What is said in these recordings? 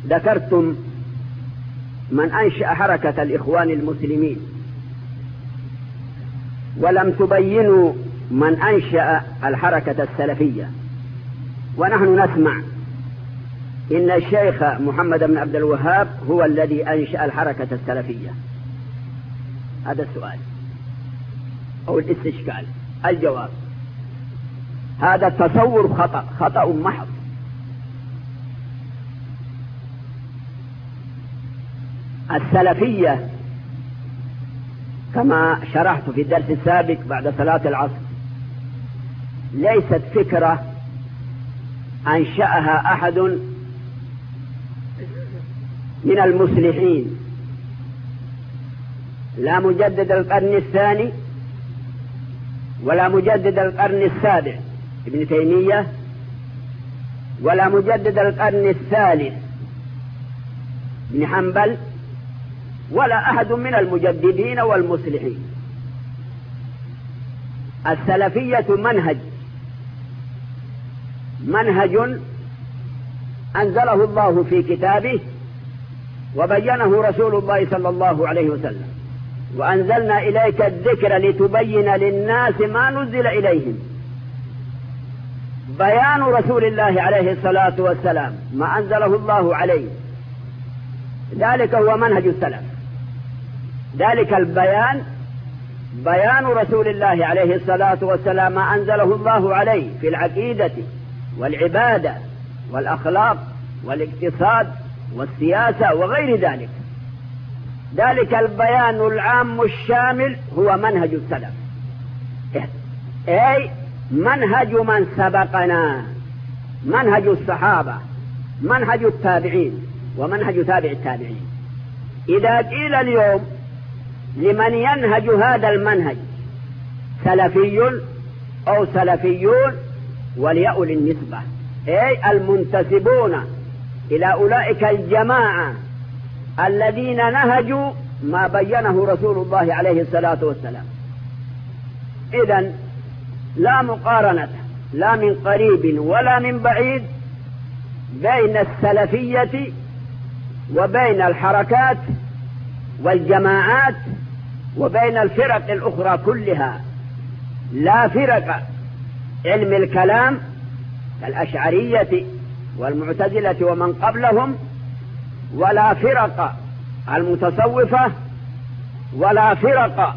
ذكرتم من أنشأ حركة الإخوان المسلمين، ولم تبينوا من أنشأ الحركة السلفية. ونحن نسمع إن الشيخ محمد بن عبد الوهاب هو الذي أنشأ الحركة السلفية. هذا السؤال أو الاستشكال. الجواب: هذا التصور خطأ محض. السلفية كما شرحت في الدرس السابق بعد صلاة العصر ليست فكرة أنشأها أحد من المصلحين، لا مجدد القرن الثاني ولا مجدد القرن السابع ابن تيمية، ولا مجدد القرن الثالث ابن حنبل، ولا أحد من المجددين والمصلحين. السلفية منهج أنزله الله في كتابه وبينه رسول الله صلى الله عليه وسلم، وأنزلنا إليك الذكر لتبين للناس ما نزل إليهم. بيان رسول الله عليه الصلاة والسلام ما أنزله الله عليه، ذلك هو منهج السلف. ذلك البيان بيان رسول الله عليه الصلاة والسلام ما أنزله الله عليه في العقيدة والعبادة والأخلاق والاقتصاد والسياسة وغير ذلك. ذلك البيان العام الشامل هو منهج السلف، أي منهج من سبقنا، منهج الصحابة، منهج التابعين، ومنهج تابع التابعين. إذا قيل اليوم لمن ينهج هذا المنهج سلفي أو سلفيون، وليأول النسبة، أي المنتسبون إلى أولئك الجماعة الذين نهجوا ما بينه رسول الله عليه الصلاة والسلام. إذن لا مقارنة لا من قريب ولا من بعيد بين السلفية وبين الحركات والجماعات وبين الفرق الأخرى كلها. لا فرق علم الكلام كالأشعرية والمعتزلة ومن قبلهم، ولا فرق المتصوفة، ولا فرق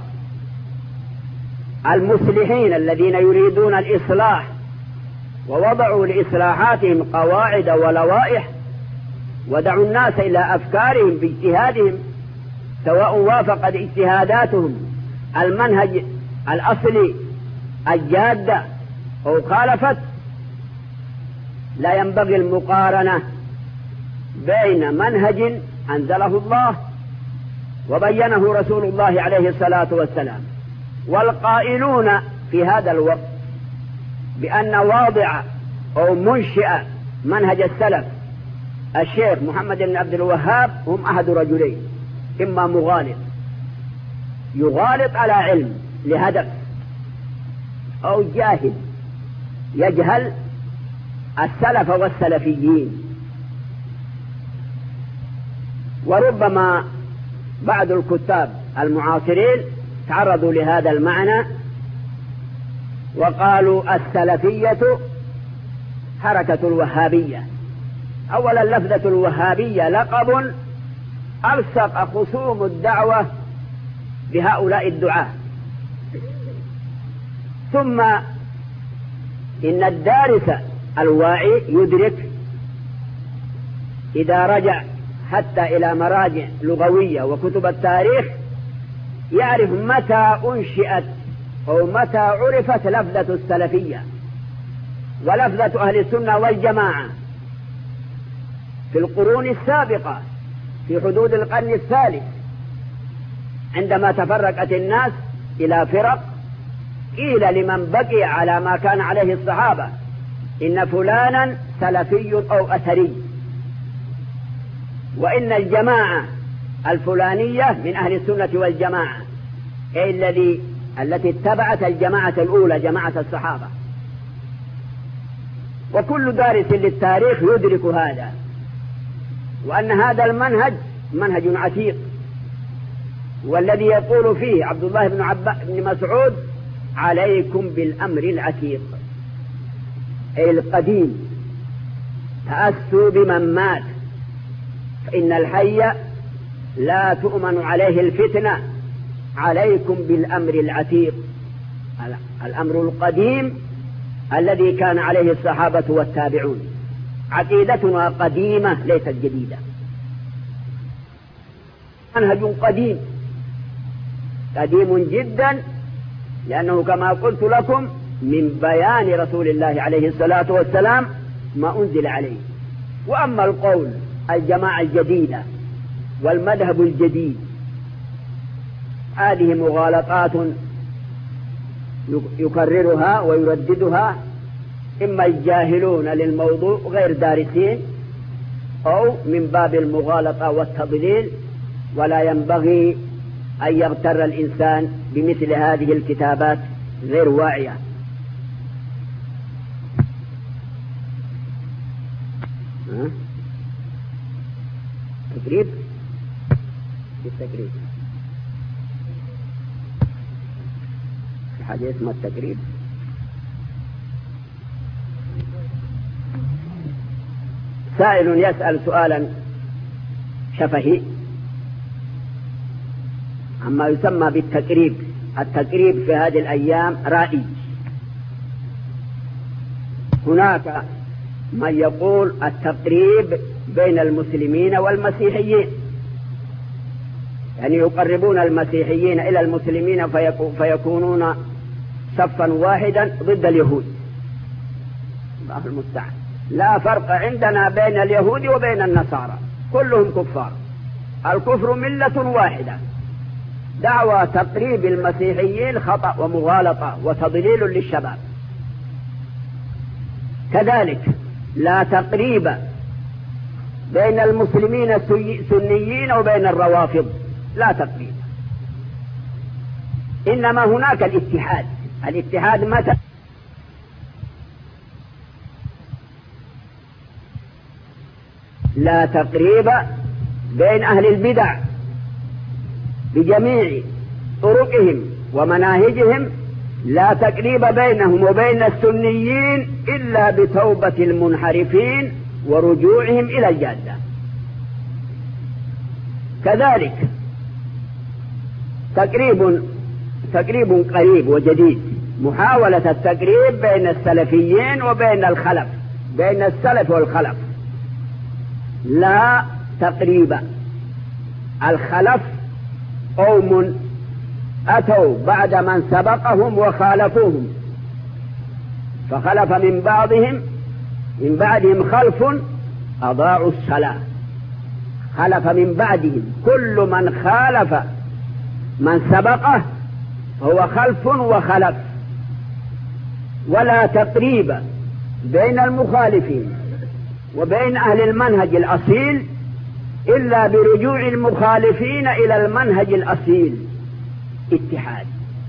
المصلحين الذين يريدون الإصلاح ووضعوا لإصلاحاتهم قواعد ولوائح ودعوا الناس إلى أفكارهم باجتهادهم، سواء وافقت اجتهاداتهم المنهج الأصلي الجادة أو خالفت. لا ينبغي المقارنة بين منهج أنزله الله وبينه رسول الله عليه الصلاة والسلام والقائلون في هذا الوقت بأن واضع أو منشئ منهج السلف الشيخ محمد بن عبد الوهاب هم أحد رجلين: إما مغالط يغالط على علم لهدف، أو جاهل يجهل السلف والسلفيين. وربما بعض الكتاب المعاصرين تعرضوا لهذا المعنى وقالوا السلفية حركة الوهابية. أولا، لفظة الوهابية لقب ألصق خصوم الدعوة بهؤلاء الدعاة. ثم إن الدارس الواعي يدرك إذا رجع حتى إلى مراجع لغوية وكتب التاريخ يعرف متى أنشئت أو متى عرفت لفظة السلفية ولفظة أهل السنة والجماعة في القرون السابقة في حدود القرن الثالث، عندما تفرقت الناس إلى فرق قيل لمن بقي على ما كان عليه الصحابة إن فلانا سلفي أو أثري، وإن الجماعة الفلانية من أهل السنة والجماعة، أي التي اتبعت الجماعة الأولى جماعة الصحابة. وكل دارس للتاريخ يدرك هذا. وأن هذا المنهج منهج عتيق، والذي يقول فيه عبد الله بن مسعود: عليكم بالأمر العتيق، أي القديم، تأسوا بمن مات، فإن الحي لا تؤمن عليه الفتنة، عليكم بالأمر العتيق، الأمر القديم الذي كان عليه الصحابة والتابعون. عقيدتنا قديمة ليست جديدة، منهج قديم قديم جدا، لأنه كما قلت لكم من بيان رسول الله عليه الصلاة والسلام ما أنزل عليه. وأما القول الجماعة الجديدة والمذهب الجديد، هذه مغالطات يكررها ويرددها إما الجاهلون للموضوع غير دارسين، أو من باب المغالطة والتضليل، ولا ينبغي أن يغتر الإنسان بمثل هذه الكتابات غير واعية. تقريب بالتقريب، في حاجة اسمها التقريب. سائل يسأل سؤالا شفهي عما يسمى بالتقريب. التقريب في هذه الأيام رائج. هناك من يقول التقريب بين المسلمين والمسيحيين، يعني يقربون المسيحيين إلى المسلمين فيكونون صفا واحدا ضد اليهود. الله المستعان. لا فرق عندنا بين اليهود وبين النصارى، كلهم كفار، الكفر ملة واحدة. دعوى تقريب المسيحيين خطأ ومغالطة وتضليل للشباب. كذلك لا تقريب بين المسلمين السنيين وبين الروافض، لا تقريب، إنما هناك الاتحاد. الاتحاد متى؟ لا تقريب بين أهل البدع بجميع طرقهم ومناهجهم، لا تقريب بينهم وبين السنيين إلا بتوبة المنحرفين ورجوعهم إلى الجادة. كذلك تقريب قريب وجديد، محاولة التقريب بين السلفيين وبين الخلف، بين السلف والخلف. لا تقريب. الخلف قوم أتوا بعد من سبقهم وخالفوهم، فخلف من بعدهم خلف أضاعوا الصلاة. خلف من بعدهم، كل من خالف من سبقه هو خلف وخلف. ولا تقريب بين المخالفين وبين أهل المنهج الأصيل إلا برجوع المخالفين إلى المنهج الأصيل، اتحاد.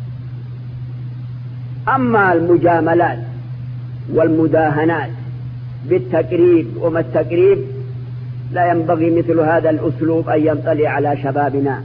أما المجاملات والمداهنات بالتقريب وما التقريب، لا ينبغي مثل هذا الأسلوب أن ينطلي على شبابنا.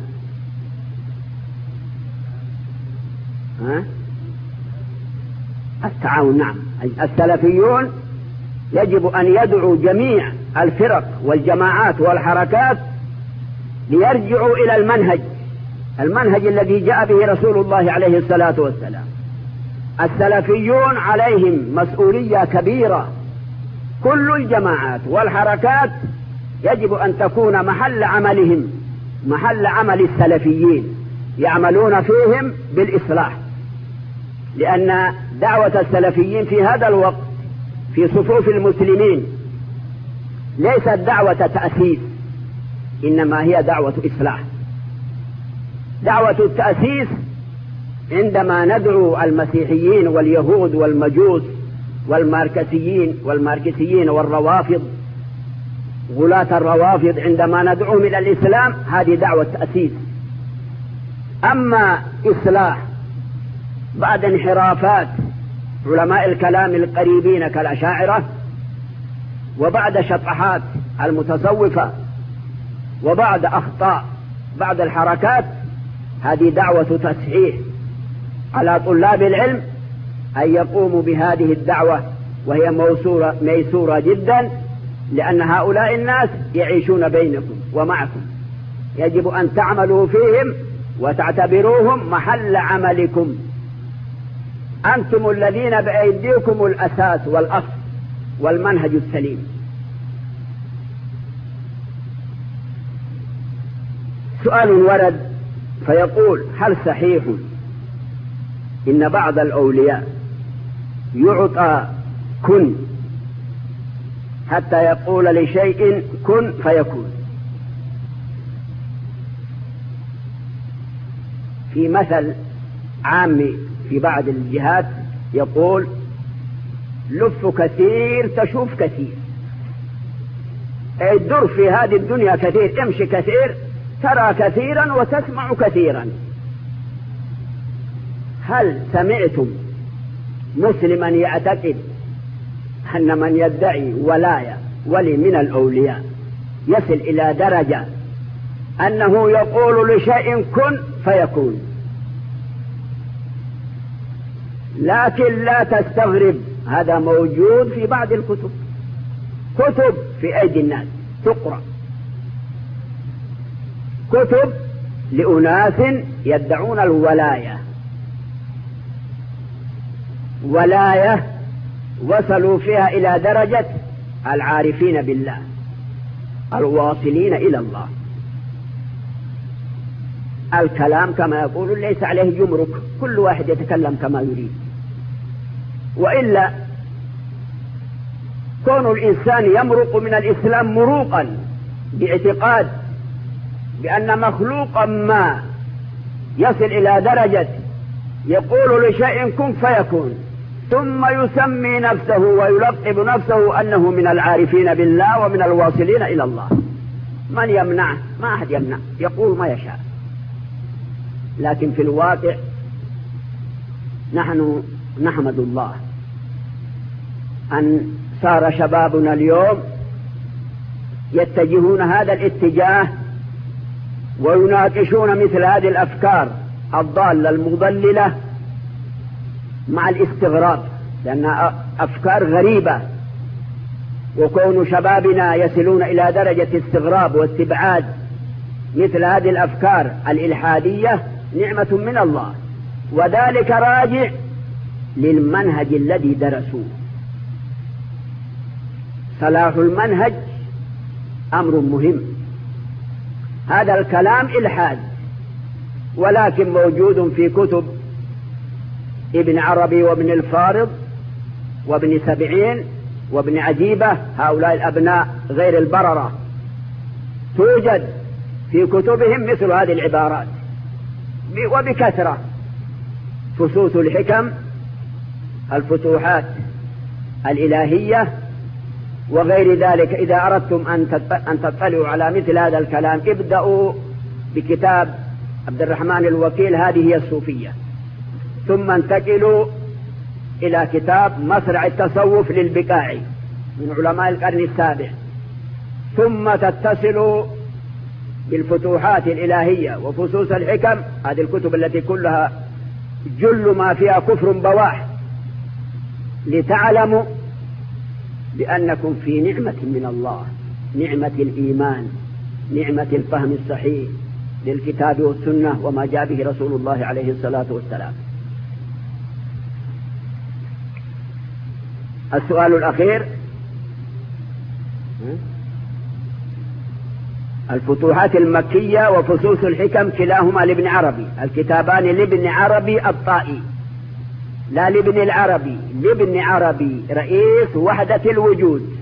التعاون، نعم. السلفيون يجب أن يدعوا جميع الفرق والجماعات والحركات ليرجعوا إلى المنهج الذي جاء به رسول الله عليه الصلاة والسلام. السلفيون عليهم مسؤولية كبيرة. كل الجماعات والحركات يجب أن تكون محل عملهم محل عمل السلفيين، يعملون فيهم بالإصلاح، لأن دعوة السلفيين في هذا الوقت في صفوف المسلمين ليست دعوة تأسيس، إنما هي دعوة إصلاح. دعوة التأسيس عندما ندعو المسيحيين واليهود والمجوس والماركسيين والروافض، غلاة الروافض، عندما ندعوهم إلى الإسلام، هذه دعوة تأسيس. أما إصلاح بعد انحرافات علماء الكلام القريبين كالأشاعرة، وبعد شطحات المتصوفة وبعض أخطاء بعض الحركات، هذه دعوة تصحيح على طلاب العلم أن يقوموا بهذه الدعوة، وهي ميسورة جدا، لأن هؤلاء الناس يعيشون بينكم ومعكم، يجب أن تعملوا فيهم وتعتبروهم محل عملكم. أنتم الذين بأيديكم الأساس والأصل والمنهج السليم. سؤال ورد فيقول: هل صحيح إن بعض الأولياء يعطى كن حتى يقول لشيء كن فيكون؟ في مثل عام في بعض الجهات يقول: لف كثير تشوف كثير، الدر في هذه الدنيا كثير، امشي كثير ترى كثيرا وتسمع كثيرا. هل سمعتم مسلما يعتقد أن من يدعي ولاية ولي من الأولياء يصل إلى درجة أنه يقول لشيء كن فيكون؟ لكن لا تستغرب، هذا موجود في بعض الكتب، كتب في أيدي الناس تقرأ، كتب لأناس يدعون الولاية، ولاية وصلوا فيها إلى درجة العارفين بالله الواصلين إلى الله. الكلام كما يقول ليس عليه جمرك، كل واحد يتكلم كما يريد. وإلا كون الإنسان يمرق من الإسلام مروقا باعتقاد بأن مخلوقا ما يصل إلى درجة يقول لشيء كن فيكون، ثم يسمي نفسه ويلقب نفسه أنه من العارفين بالله ومن الواصلين إلى الله، من يمنعه؟ ما أحد يمنع، يقول ما يشاء. لكن في الواقع نحن نحمد الله أن صار شبابنا اليوم يتجهون هذا الاتجاه ويناقشون مثل هذه الأفكار الضالة المضللة مع الاستغراب، لأنها أفكار غريبة. وكون شبابنا يصلون إلى درجة استغراب واستبعاد مثل هذه الأفكار الإلحادية نعمة من الله، وذلك راجع للمنهج الذي درسوه. صلاح المنهج أمر مهم. هذا الكلام إلحاد، ولكن موجود في كتب ابن عربي وابن الفارض وابن سبعين وابن عجيبة، هؤلاء الأبناء غير البررة، توجد في كتبهم مثل هذه العبارات وبكثرة. فصوص الحكم، الفتوحات الإلهية، وغير ذلك. إذا أردتم أن تطلعوا على مثل هذا الكلام ابدأوا بكتاب عبد الرحمن الوكيل، هذه هي الصوفية، ثم انتقلوا إلى كتاب مصرع التصوف للبقاعي من علماء القرن السابع، ثم تتصلوا بالفتوحات الإلهية وفصوص الحكم، هذه الكتب التي كلها جل ما فيها كفر بواح، لتعلموا بأنكم في نعمة من الله، نعمة الإيمان، نعمة الفهم الصحيح للكتاب والسنة وما جاء به رسول الله عليه الصلاة والسلام. السؤال الأخير: الفتوحات المكية وفصوص الحكم كلاهما لابن عربي، الكتابان لابن عربي الطائي، لا لابن العربي، لابن عربي رئيس وحدة الوجود.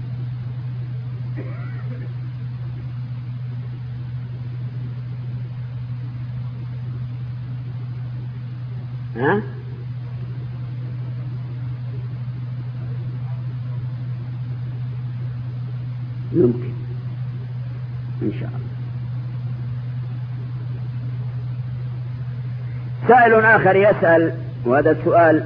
ها؟ يمكن إن شاء الله. سائل آخر يسأل، وهذا السؤال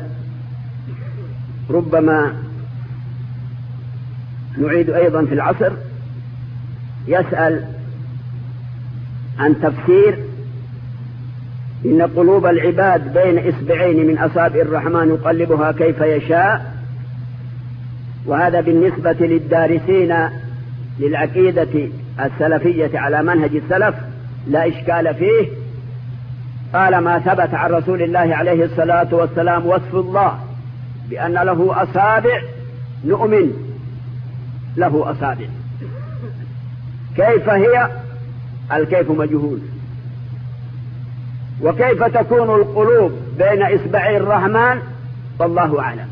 ربما نعيد أيضا في العصر، يسأل: عن تفسير إن قلوب العباد بين إصبعين من أصابع الرحمن يقلبها كيف يشاء، وهذا بالنسبة للدارسين للعقيدة السلفية على منهج السلف لا إشكال فيه. قال ما ثبت عن رسول الله عليه الصلاة والسلام وصف الله بأن له أصابع نؤمن له أصابع، كيف هي؟ الكيف مجهول. وكيف تكون القلوب بين إصبعي الرحمن والله أعلم،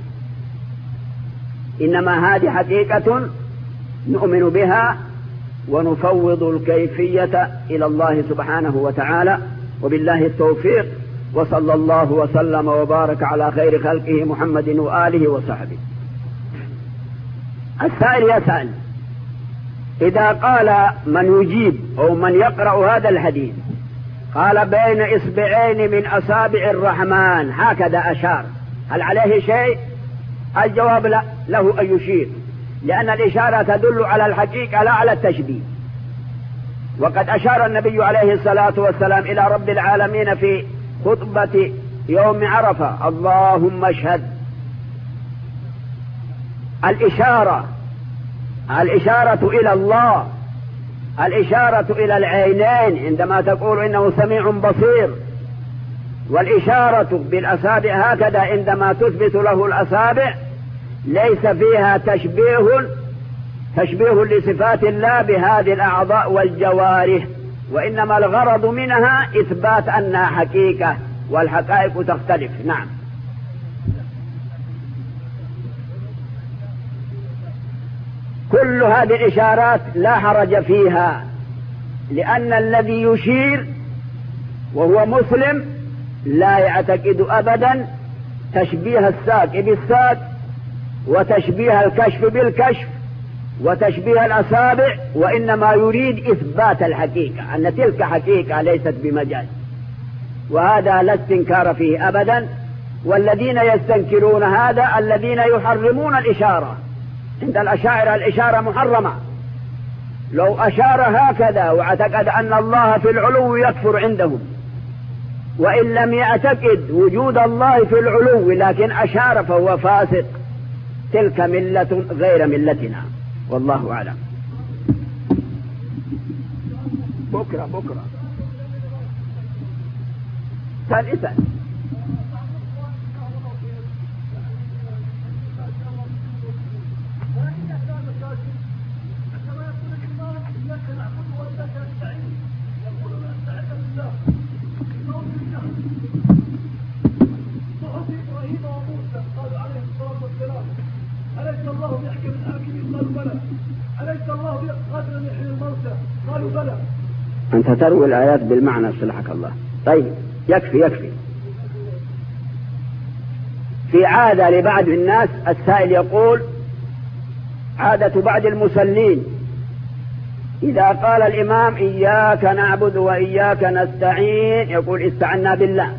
إنما هذه حقيقة نؤمن بها ونفوض الكيفية إلى الله سبحانه وتعالى، وبالله التوفيق، وصلى الله وسلم وبارك على خير خلقه محمد وآله وصحبه. السائل يسأل: إذا قال من يجيب أو من يقرأ هذا الحديث قال بين إصبعين من أصابع الرحمن هكذا أشار، هل عليه شيء؟ الجواب لا، له أن يشير، لأن الإشارة تدل على الحقيقة لا على التشبيه. وقد أشار النبي عليه الصلاة والسلام إلى رب العالمين في خطبة يوم عرفة: اللهم اشهد. الإشارة إلى الله، الإشارة إلى العينين عندما تقول إنه سميع بصير، والإشارة بالأصابع هكذا عندما تثبت له الأصابع ليس فيها تشبيه لصفات الله بهذه الأعضاء والجوارح، وإنما الغرض منها إثبات أنها حقيقة والحقائق تختلف. نعم. كل هذه الإشارات لا حرج فيها، لأن الذي يشير وهو مسلم لا يعتقد أبدا تشبيه الساق بالساق، وتشبيه الكشف بالكشف، وتشبيه الأصابع، وإنما يريد إثبات الحقيقة، أن تلك حقيقة ليست بمجاز، وهذا لا استنكار فيه أبدا. والذين يستنكرون هذا الذين يحرمون الإشارة. عند الأشاعرة الإشارة محرمة، لو أشار هكذا واعتقد أن الله في العلو يكفر عندهم، وإن لم يعتقد وجود الله في العلو لكن أشار فهو فاسق. تلك ملة غير ملتنا، والله أعلم. بكرة ثالثا أليس الله بيحكم الحاكمين؟ قالوا بلى. أليس الله بقادر أن يحيي الموتى؟ قالوا بلى. أنت تروي الآيات بالمعنى صلحك الله. طيب يكفي. في عادة لبعض الناس، السائل يقول: عادة بعض المصلين إذا قال الإمام إياك نعبد وإياك نستعين يقول استعنا بالله.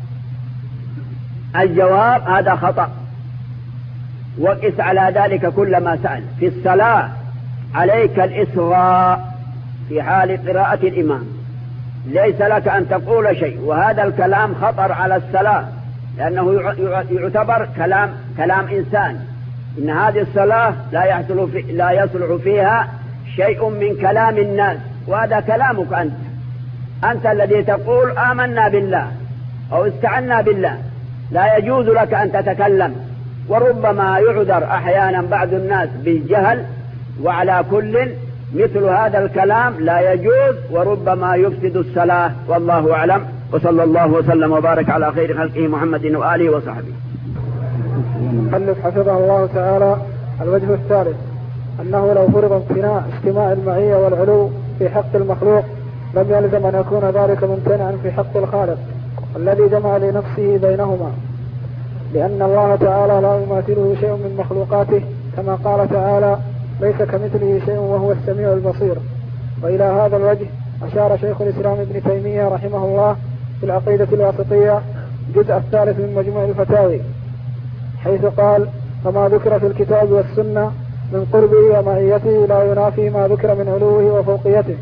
الجواب: هذا خطأ، وقس على ذلك كل ما سأل. في الصلاة عليك الإصغاء في حال قراءة الإمام، ليس لك أن تقول شيء، وهذا الكلام خطر على الصلاة، لأنه يعتبر كلام إنسان. إن هذه الصلاة لا يصلح فيها شيء من كلام الناس، وهذا كلامك أنت الذي تقول آمنا بالله أو استعنا بالله، لا يجوز لك أن تتكلم. وربما يعذر أحيانا بعض الناس بالجهل، وعلى كل مثل هذا الكلام لا يجوز، وربما يفسد الصلاة، والله أعلم. وصلى الله وسلم وبارك على خير خلقه محمد وآله وصحبه. المؤلف حفظه الله تعالى: الوجه الثالث أنه لو فرض اجتماع المعية والعلو في حق المخلوق لم يلزم أن يكون ذلك ممتنعا في حق الخالق الذي جمع لنفسه بينهما، لأن الله تعالى لا يماثله شيء من مخلوقاته، كما قال تعالى: ليس كمثله شيء وهو السميع البصير. وإلى هذا الوجه أشار شيخ الإسلام ابن تيمية رحمه الله في العقيدة الواسطية الجزء الثالث من مجموع الفتاوي، حيث قال: فما ذكر في الكتاب والسنة من قربه ومعيته لا ينافي ما ذكر من علوه وفوقيته،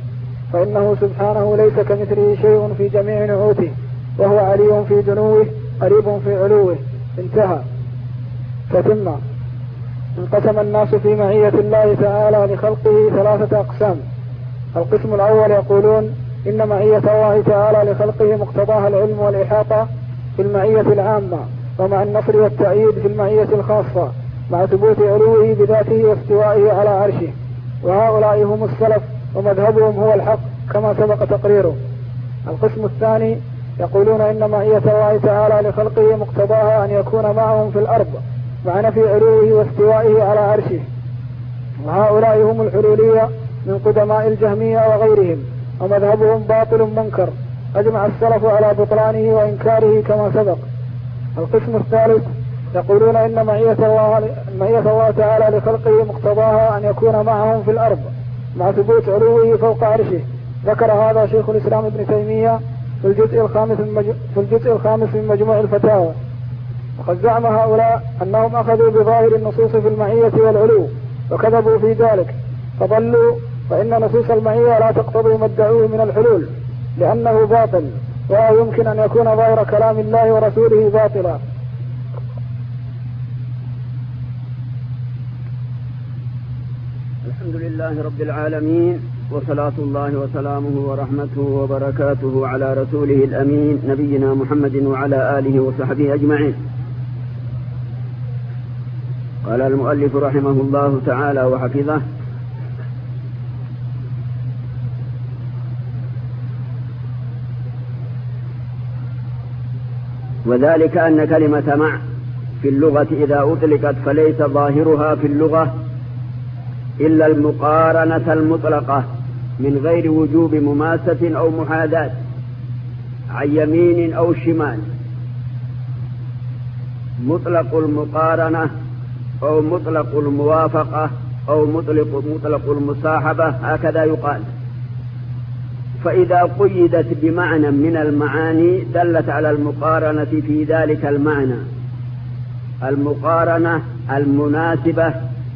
فإنه سبحانه ليس كمثله شيء في جميع نعوته، وهو علي في دنوه قريب في علوه. انتهى. فتم. انقسم الناس في معية الله تعالى لخلقه 3 أقسام. القسم الأول يقولون إن معية الله تعالى لخلقه مقتضاها العلم والإحاطة في المعية العامة، ومع النصر والتأييد في المعية الخاصة، مع ثبوت علوه بذاته واستوائه على عرشه. وهؤلاء هم السلف، ومذهبهم هو الحق كما سبق تقريره. القسم الثاني يقولون إن معية الله تعالى لخلقه مقتضاها أن يكون معهم في الأرض، مع نفي علوه واستوائه على عرشه. وهؤلاء هم الحلولية من قدماء الجهمية وغيرهم، ومذهبهم باطل منكر، أجمع السلف على بطلانه وإنكاره كما سبق. القسم الثالث يقولون إن معية الله تعالى لخلقه مقتضاها أن يكون معهم في الأرض، مع ثبوت علوه فوق عرشه. ذكر هذا شيخ الإسلام ابن تيمية في الجزء الخامس من مجموع الفتاوى. وقد زعم هؤلاء أنهم أخذوا بظاهر النصوص في المعية والعلو، وكذبوا في ذلك فضلوا، فإن نصوص المعية لا تقتضي ما ادعوه من الحلول، لأنه باطل، ولا يمكن أن يكون ظاهر كلام الله ورسوله باطلا. الحمد لله رب العالمين، وصلاة الله وسلامه ورحمته وبركاته على رسوله الأمين نبينا محمد وعلى آله وصحبه أجمعين. قال المؤلف رحمه الله تعالى وحفظه: وذلك أن كلمة مع في اللغة إذا أطلقت فليس ظاهرها في اللغة إلا المقارنة المطلقة من غير وجوب مماسة أو محاذاة عن يمين أو شمال. مطلق المقارنة أو مطلق الموافقة أو مطلق المصاحبة، هكذا يقال. فإذا قيدت بمعنى من المعاني دلت على المقارنة في ذلك المعنى، المقارنة المناسبة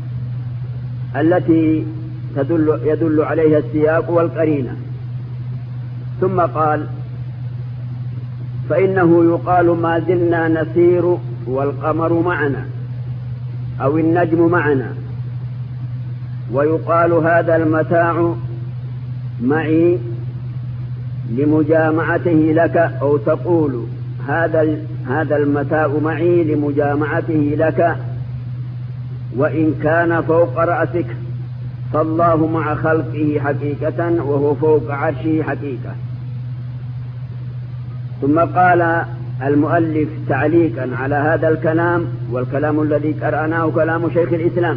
التي يدل عليها السياق والقرينة. ثم قال: فإنه يقال ما زلنا نسير والقمر معنا، أو النجم معنا. ويقال هذا المتاع معي لمجامعته لك، أو تقول هذا المتاع معي لمجامعته لك، وإن كان فوق رأسك فالله مع خلقه حقيقة، وهو فوق عرشه حقيقة. ثم قال المؤلف تعليقا على هذا الكلام، والكلام الذي قرأناه كلام شيخ الإسلام،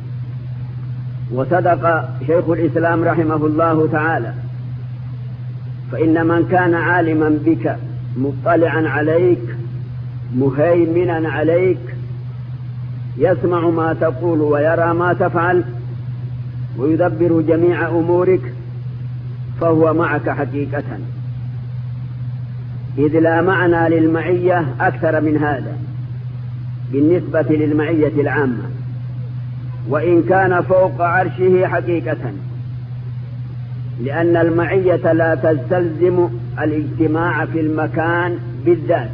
وصدق شيخ الإسلام رحمه الله تعالى، فإن من كان عالما بك مطلعا عليك مهيمنا عليك يسمع ما تقول ويرى ما تفعل ويدبر جميع أمورك فهو معك حقيقة، إذ لا معنى للمعية أكثر من هذا بالنسبة للمعية العامة، وإن كان فوق عرشه حقيقة، لأن المعية لا تستلزم الاجتماع في المكان بالذات.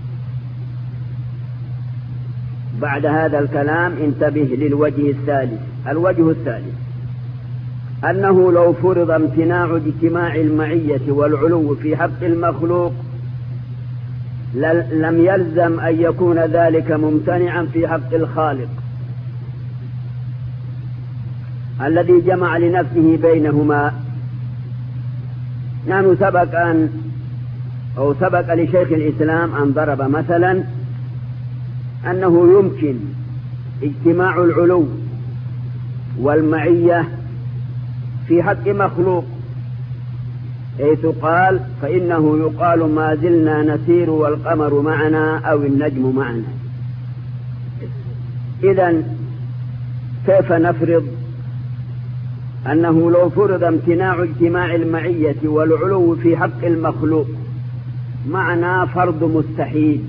بعد هذا الكلام انتبه للوجه الثالث. الوجه الثالث أنه لو فرض امتناع اجتماع المعية والعلو في حق المخلوق لم يلزم أن يكون ذلك ممتنعا في حق الخالق الذي جمع لنفسه بينهما. نحن سبق لشيخ الإسلام أن ضرب مثلا أنه يمكن اجتماع العلو والمعية في حق مخلوق، حيث قال: فإنه يقال ما زلنا نسير والقمر معنا، أو النجم معنا. إذن كيف نفرض أنه لو فرض امتناع اجتماع المعية والعلو في حق المخلوق، معنى فرض مستحيل.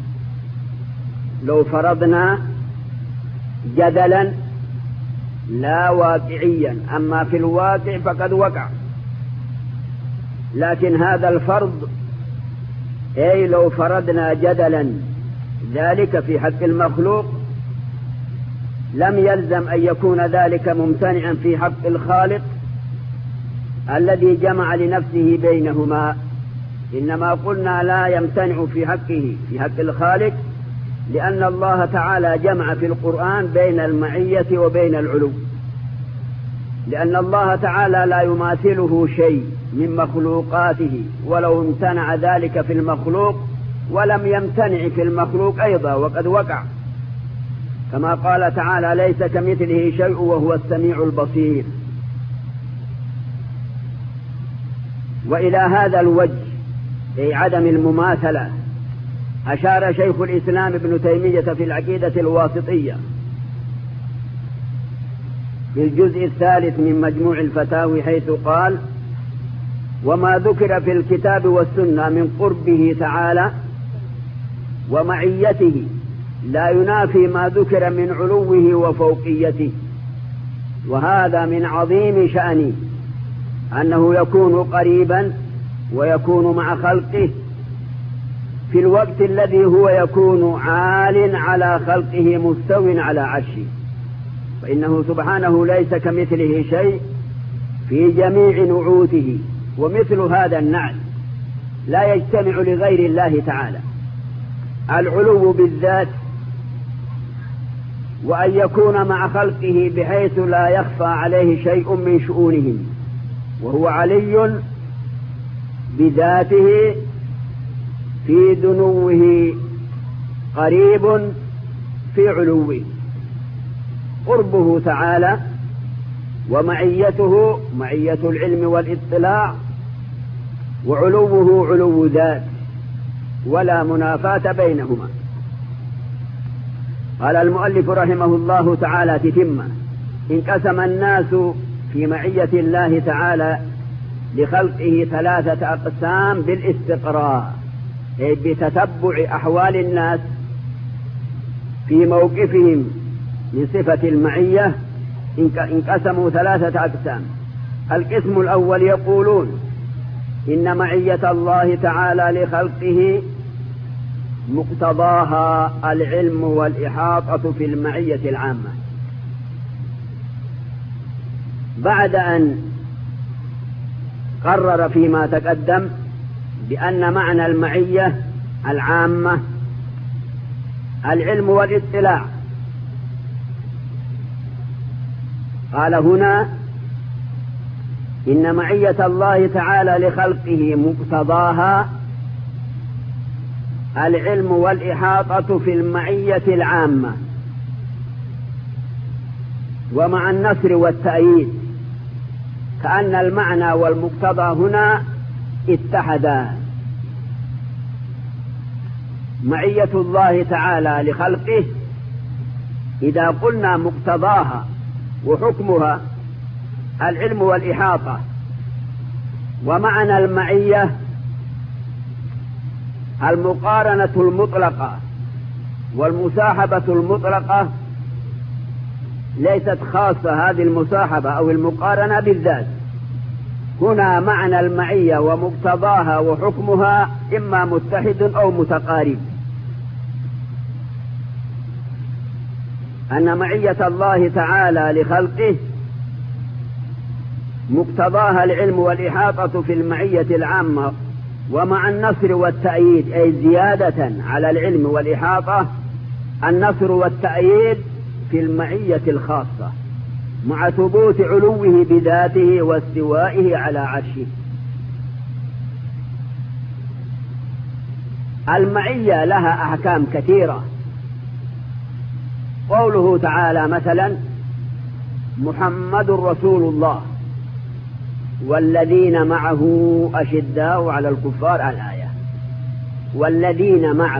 لو فرضنا جدلا لا واقعيا، أما في الواقع فقد وقع، لكن هذا الفرض أي لو فرضنا جدلا ذلك في حق المخلوق لم يلزم أن يكون ذلك ممتنعا في حق الخالق الذي جمع لنفسه بينهما، إنما قلنا لا يمتنع في حقه في حق الخالق لأن الله تعالى جمع في القرآن بين المعية وبين العلو، لأن الله تعالى لا يماثله شيء من مخلوقاته ولو امتنع ذلك في المخلوق ولم يمتنع في المخلوق أيضا وقد وقع، كما قال تعالى ليس كمثله شيء وهو السميع البصير. وإلى هذا الوجه أي عدم المماثلة أشار شيخ الإسلام ابن تيمية في العقيدة الواسطية في الجزء الثالث من مجموع الفتاوي حيث قال: وما ذكر في الكتاب والسنة من قربه تعالى ومعيته لا ينافي ما ذكر من علوه وفوقيته، وهذا من عظيم شأنه أنه يكون قريبا ويكون مع خلقه في الوقت الذي هو يكون عال على خلقه مستو على عرشه، فإنه سبحانه ليس كمثله شيء في جميع نعوته، ومثل هذا النعت لا يجتمع لغير الله تعالى: العلو بالذات، وأن يكون مع خلقه بحيث لا يخفى عليه شيء من شؤونهم، وهو علي بذاته في دنوه قريب في علوه. قربه تعالى ومعيته معية العلم والاطلاع، وعلوه علو ذات، ولا منافاة بينهما. قال المؤلف رحمه الله تعالى تتمة: انقسم الناس في معية الله تعالى لخلقه 3 أقسام بالاستقراء، أي بتتبع أحوال الناس في موقفهم من صفة المعية. انقسموا 3 أقسام. القسم الأول يقولون إن معية الله تعالى لخلقه مقتضاها العلم والإحاطة في المعية العامة، بعد أن قرر فيما تقدم بأن معنى المعية العامة العلم والاطلاع. قال هنا إن معية الله تعالى لخلقه مقتضاها العلم والإحاطة في المعية العامة، ومع النصر والتأييد، كأن المعنى والمقتضى هنا اتحدا. معية الله تعالى لخلقه إذا قلنا مقتضاها وحكمها العلم والإحاطة، ومعنى المعية المقارنة المطلقة والمصاحبة المطلقة، ليست خاصة هذه المصاحبة أو المقارنة بالذات. هنا معنى المعية ومقتضاها وحكمها إما متحد أو متقارب. أن معية الله تعالى لخلقه مقتضاها العلم والإحاطة في المعية العامة، ومع النصر والتأييد أي زيادة على العلم والإحاطة النصر والتأييد في المعية الخاصة، مع ثبوت علوه بذاته واستوائه على عرشه. المعية لها أحكام كثيرة. قوله تعالى مثلا: محمد رسول الله والذين معه أشداء على الكفار، الآية. والذين معه،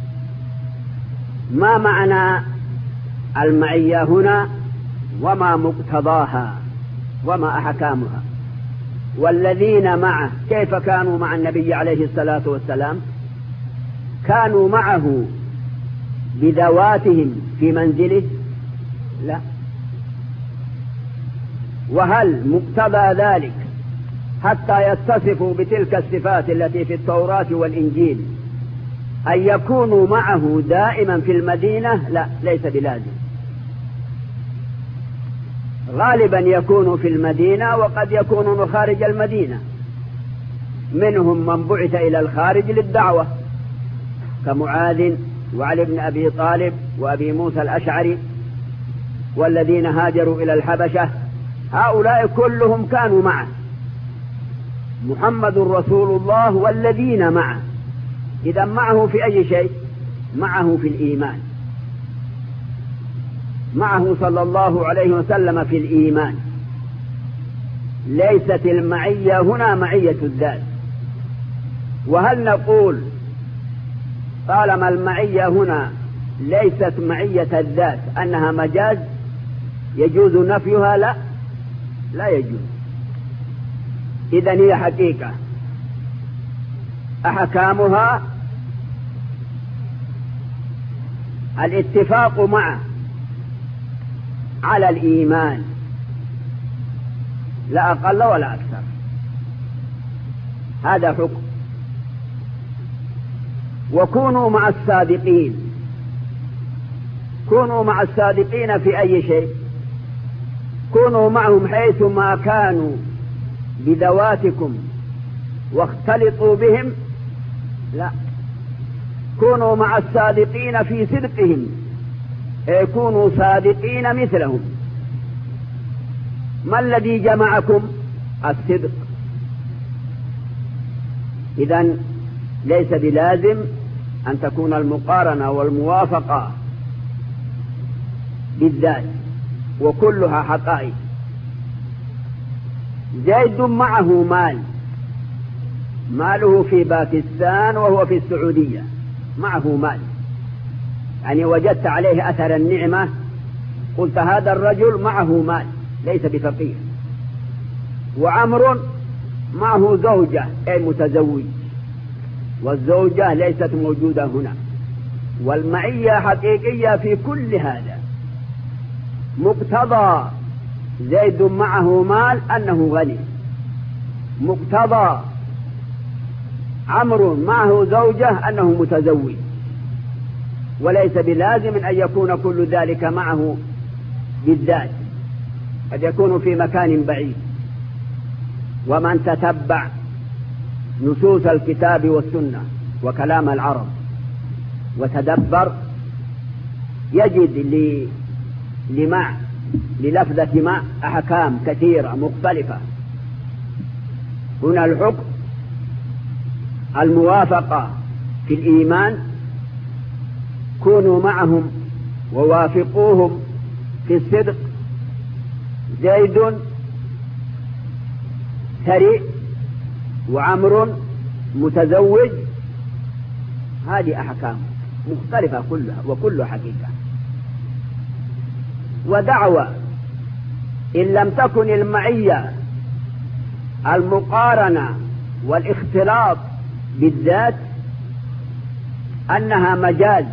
ما معنى المعية هنا وما مقتضاها وما أحكامها؟ والذين معه كيف كانوا مع النبي عليه الصلاة والسلام؟ كانوا معه بذواتهم في منزله؟ لا. وهل مقتضى ذلك حتى يتصفوا بتلك الصفات التي في التوراة والإنجيل. أن يكونوا معه دائما في المدينة لا، ليس بلازم. غالبا يكونوا في المدينة وقد يكونون خارج المدينة. منهم من بعث إلى الخارج للدعوة كمعاذ وعلي بن أبي طالب وأبي موسى الأشعري والذين هاجروا إلى الحبشة، هؤلاء كلهم كانوا معه. محمد رسول الله والذين معه. إذا معه في أي شيء؟ معه في الإيمان، معه صلى الله عليه وسلم في الإيمان. ليست المعية هنا معية الذات. وهل نقول طالما المعية هنا ليست معية الذات أنها مجاز يجوز نفيها؟ لا، لا يجوز. إذن هي حقيقة. أحكامها الاتفاق معه على الإيمان، لا أقل ولا أكثر. هذا حكم. وكونوا مع الصادقين. كونوا مع الصادقين في أي شيء؟ كونوا معهم حيث ما كانوا بذواتكم واختلطوا بهم؟ لا، كونوا مع الصادقين في صدقهم، كونوا صادقين مثلهم. ما الذي جمعكم؟ الصدق. إذن ليس بلازم أن تكون المقارنة والموافقة بالذات، وكلها حقائق. زيد معه مال، ماله في باكستان وهو في السعودية، معه مال، يعني وجدت عليه أثر النعمة، قلت هذا الرجل معه مال ليس بفقير. وعمر معه زوجة أي متزوج، والزوجة ليست موجودة هنا. والمعية حقيقية في كل هذا. مقتضى زيد معه مال أنه غني، مقتضى عمرو معه زوجة أنه متزوج، وليس بلازم أن يكون كل ذلك معه بالذات، قد يكون في مكان بعيد. ومن تتبع نصوص الكتاب والسنة وكلام العرب وتدبر يجد للفظة مع أحكام كثيرة مختلفة. هنا الحكم الموافقة في الإيمان، كونوا معهم ووافقوهم في الصدق. زيد ثري وعمر متزوج، هذه أحكام مختلفة كلها وكل حقيقة. ودعوة إن لم تكن المعية المقارنة والاختلاط بالذات أنها مجاز،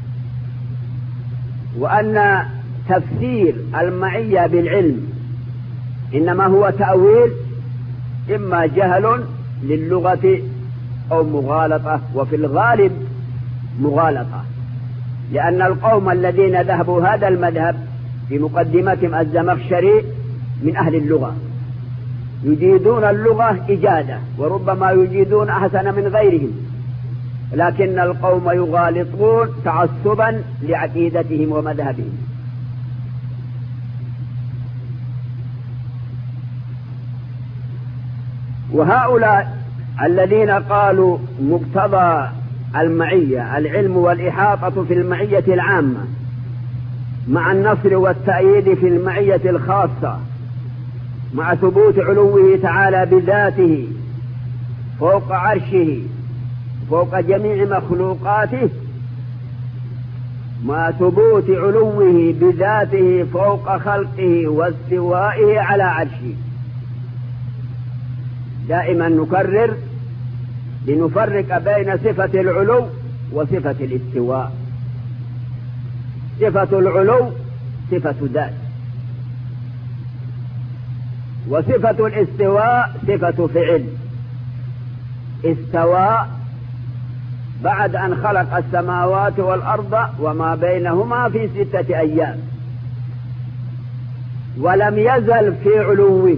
وأن تفسير المعية بالعلم إنما هو تأويل، إما جهل للغة أو مغالطة، وفي الغالب مغالطة، لأن القوم الذين ذهبوا هذا المذهب في مقدمتهم الزمخشري من أهل اللغة، يجيدون اللغة إجادة، وربما يجيدون أحسن من غيرهم، لكن القوم يغالطون تعصبا لعقيدتهم ومذهبهم. وهؤلاء الذين قالوا مقتضى المعية العلم والإحاطة في المعية العامة مع النصر والتأييد في المعية الخاصة، مع ثبوت علوه تعالى بذاته فوق عرشه فوق جميع مخلوقاته، مع ثبوت علوه بذاته فوق خلقه واستوائه على عرشه. دائما نكرر لنفرق بين صفة العلو وصفة الاستواء. صفة العلو صفة ذات، وصفة الاستواء صفة فعل. استوى بعد أن خلق السماوات والأرض وما بينهما في 6 أيام، ولم يزل في علوه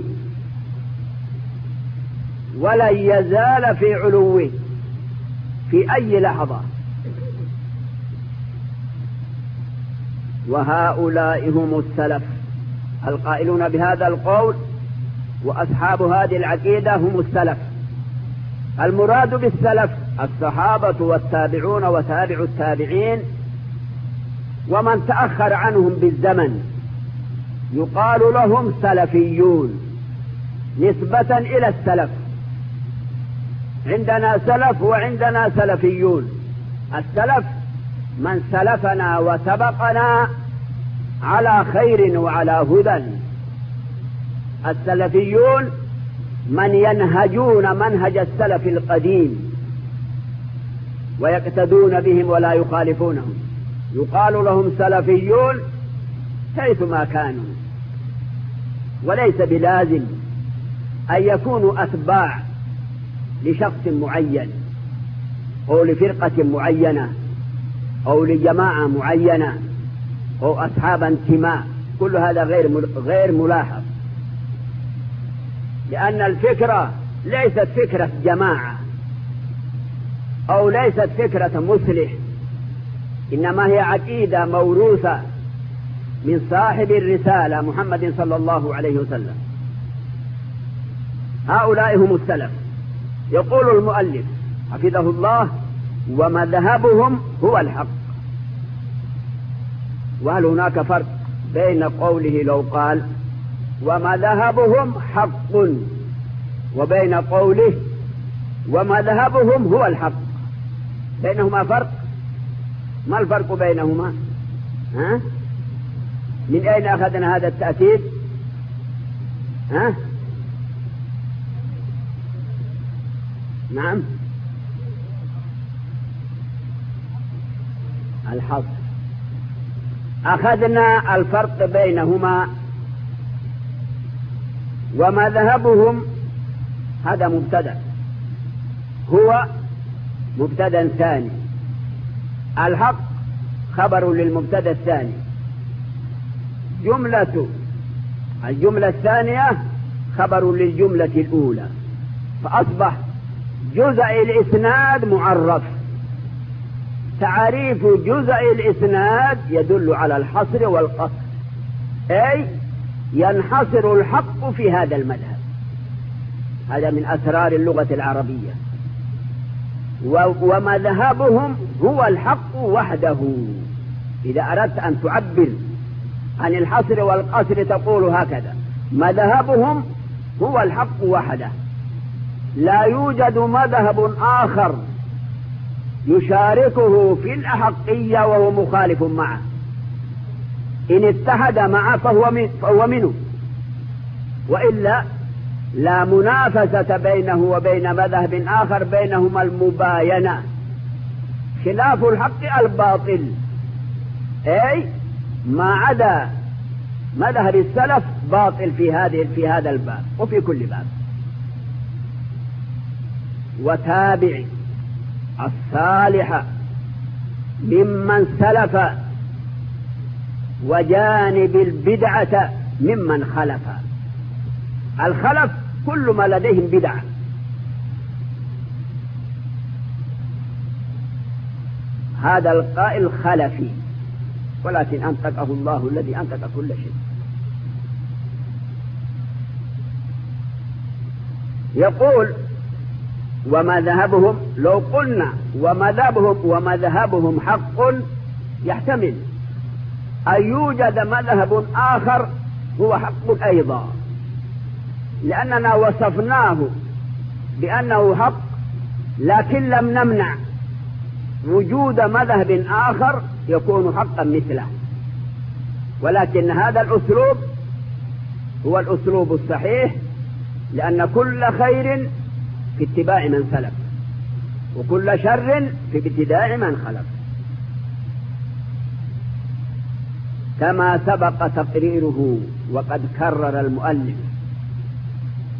ولن يزال في علوه في أي لحظة. وهؤلاء هم السلف القائلون بهذا القول، وأصحاب هذه العقيدة هم السلف. المراد بالسلف الصحابة والتابعون وتابع التابعين ومن تأخر عنهم بالزمن، يقال لهم سلفيون نسبة إلى السلف. عندنا سلف وعندنا سلفيون. السلف من سلفنا وسبقنا على خير وعلى هدى. السلفيون من ينهجون منهج السلف القديم ويقتدون بهم ولا يخالفونهم، يقال لهم سلفيون حيثما كانوا. وليس بلازم أن يكونوا أتباع لشخص معين أو لفرقة معينة أو لجماعة معينة أو أصحاب انتماء. كل هذا غير ملاحظ، لأن الفكرة ليست فكرة جماعة أو ليست فكرة مصلح، إنما هي عقيدة موروثة من صاحب الرسالة محمد صلى الله عليه وسلم. هؤلاء هم السلف. يقول المؤلف حفظه الله: ومذهبهم هو الحق. وهل هناك فرق بين قوله لو قال ومذهبهم حق وبين قوله ومذهبهم هو الحق؟ بينهما فرق؟ ما الفرق بينهما؟ ها؟ من أين أخذنا هذا التأكيد؟ ها؟ نعم، الحظ. أخذنا الفرق بينهما. ومذهبهم هذا مبتدأ، هو مبتدأ ثاني. الحق خبر للمبتدأ الثاني. الجملة الثانية خبر للجملة الأولى، فأصبح جزء الإسناد معرف. تعريف جزء الإسناد يدل على الحصر والقصر، أي ينحصر الحق في هذا المذهب. هذا من أسرار اللغة العربية. ومذهبهم هو الحق وحده. إذا أردت أن تعبر عن الحصر والقصر تقول هكذا: مذهبهم هو الحق وحده، لا يوجد مذهب آخر يشاركه في الأحقية وهو مخالف معه. إن اتحد معه فهو منه، وإلا لا منافسة بينه وبين مذهب آخر، بينهما المباينة. خلاف الحق الباطل، أي ما عدا مذهب السلف باطل في هذا الباب وفي كل باب. وتابع الصالح ممن سلف وجانب البدعة ممن خلف. الخلف كل ما لديهم بدعة. هذا القائل خلفي، ولكن أنطقه الله الذي أنطق كل شيء. يقول: ومذهبهم، لو قلنا ومذهبهم حق، يحتمل أن يوجد مذهب آخر هو حق أيضا، لأننا وصفناه بأنه حق، لكن لم نمنع وجود مذهب آخر يكون حقا مثله. ولكن هذا الأسلوب هو الأسلوب الصحيح، لأن كل خير في اتباع من سلف، وكل شر في ابتداع من خلف، كما سبق تقريره. وقد كرر المؤلف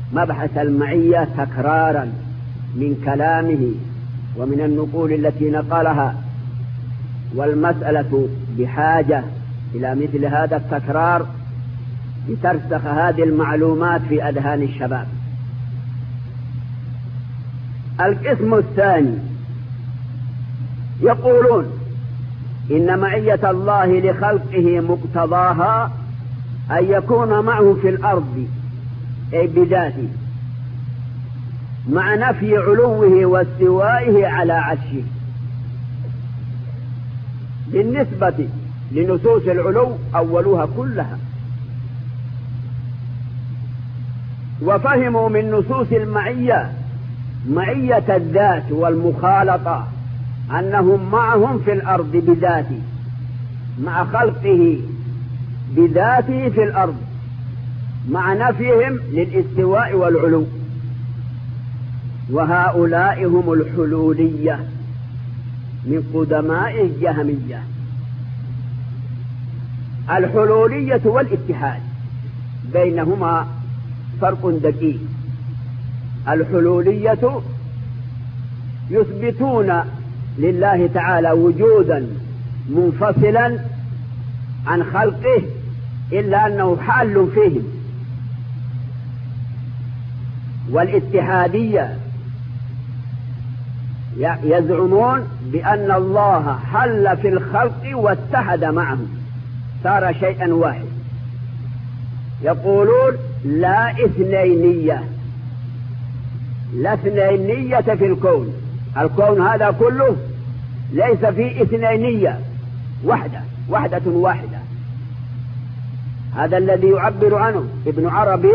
مبحث المعية تكرارا من كلامه ومن النقول التي نقلها، والمسألة بحاجة إلى مثل هذا التكرار لترسخ هذه المعلومات في أذهان الشباب. القسم الثاني يقولون إن معية الله لخلقه مقتضاها أن يكون معه في الأرض أي بذاته، مع نفي علوه واستوائه على عرشه. بالنسبة لنصوص العلو أولها كلها، وفهموا من نصوص المعية معية الذات والمخالطة أنهم معهم في الأرض بذاته، مع خلقه بذاته في الأرض، مع نفيهم للاستواء والعلو. وهؤلاء هم الحلولية من قدماء الجهمية. الحلولية والاتحاد بينهما فرق دقيق. الحلولية يثبتون لله تعالى وجودا منفصلا عن خلقه إلا أنه حال فيهم. والاتحادية يزعمون بأن الله حل في الخلق واتحد معهم، صار شيئا واحد. يقولون لا اثنينية، لا اثنينية في الكون. الكون هذا كله ليس فيه اثنينية، وحدة واحدة. هذا الذي يعبر عنه ابن عربي: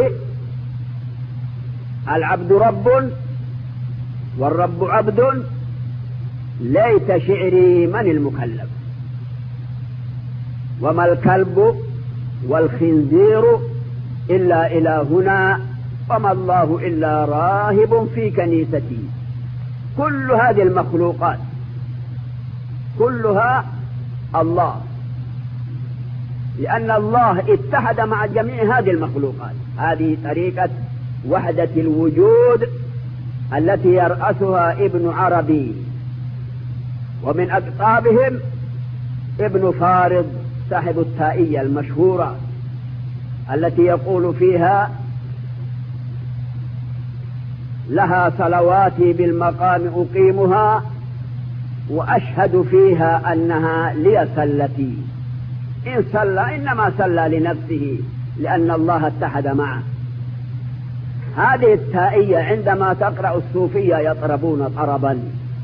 العبد رب والرب عبد، ليت شعري من المكلف. وما الكلب والخنزير إلا إلهنا، وما الله إلا راهب في كنيستي. كل هذه المخلوقات كلها الله، لأن الله اتحد مع جميع هذه المخلوقات. هذه طريقة وحدة الوجود التي يرأسها ابن عربي. ومن أقطابهم ابن فارض صاحب التائية المشهورة التي يقول فيها: لها صلواتي بالمقام أقيمها، وأشهد فيها أنها لي صلتي. إن صلى إنما صلى لنفسه، لأن الله اتحد معه. هذه التائية عندما تقرأ الصوفية يطربون طربا،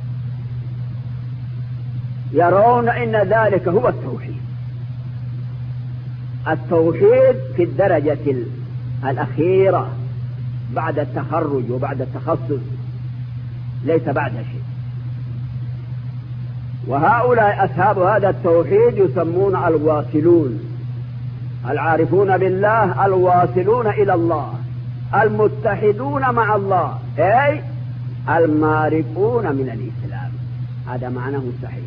يرون إن ذلك هو التوحيد. التوحيد في الدرجة الأخيرة بعد التخرج وبعد التخصص، ليس بعد شيء. وهؤلاء أصحاب هذا التوحيد يسمون الواصلون، العارفون بالله، الواصلون إلى الله، المتحدون مع الله، أي المارقون من الإسلام. هذا معناه صحيح.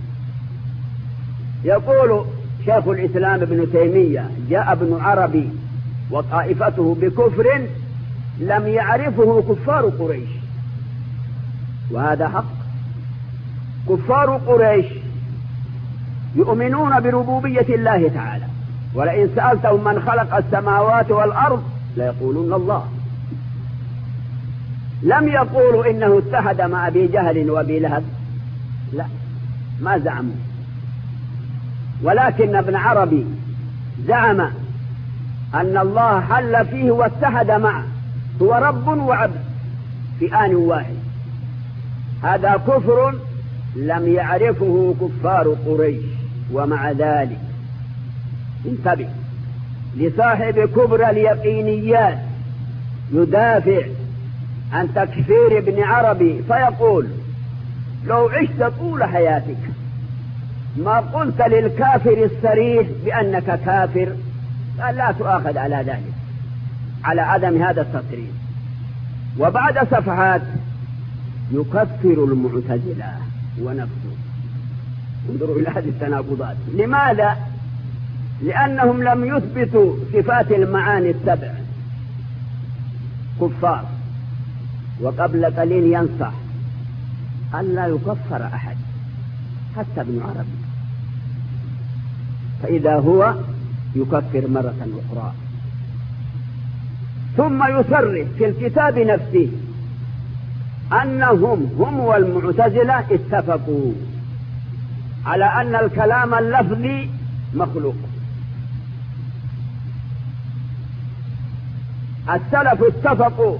يقول شيخ الإسلام ابن تيمية: جاء ابن عربي وطائفته بكفر لم يعرفه كفار قريش. وهذا حق. كفار قريش يؤمنون بربوبية الله تعالى، ولئن سألتهم من خلق السماوات والأرض ليقولون الله. لم يقولوا إنه اتحد مع أبي جهل وأبي لهب، لا، ما زعموا. ولكن ابن عربي زعم أن الله حل فيه واتحد معه، هو رب وعبد في آن واحد. هذا كفر لم يعرفه كفار قريش. ومع ذلك انتبه لصاحب كبرى اليقينيات يدافع عن تكفير ابن عربي فيقول: لو عشت طول حياتك ما قلت للكافر الصريح بأنك كافر، قال لا تؤاخذ على ذلك، على عدم هذا التصريح. وبعد صفحات يكفر المعتزلة ونفسه. انظروا إلى هذه التناقضات. لماذا؟ لأنهم لم يثبتوا صفات المعاني السبع، كفار. وقبل قليل ينصح أن لا يكفر أحد حتى ابن عربي، فإذا هو يكفر مرة أخرى. ثم يصرح في الكتاب نفسه أنهم هم والمعتزلة اتفقوا على أن الكلام اللفظي مخلوق. السلف اتفقوا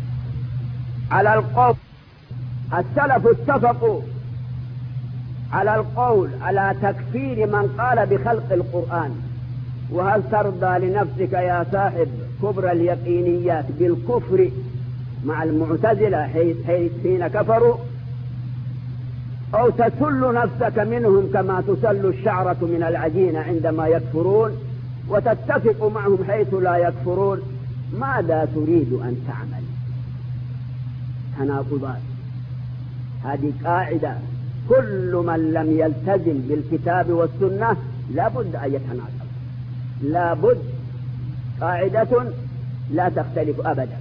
على القول على تكفير من قال بخلق القرآن. وهل ترضى لنفسك يا صاحب كبر اليقينيات بالكفر مع المعتزلة حين كفروا، أو تسل نفسك منهم كما تسل الشعرة من العجين عندما يكفرون، وتتفق معهم حيث لا يكفرون؟ ماذا تريد أن تعمل؟ تناقضات. هذه قاعدة، كل من لم يلتزم بالكتاب والسنة لابد أن يتناقض، لابد، قاعدة لا تختلف أبدا.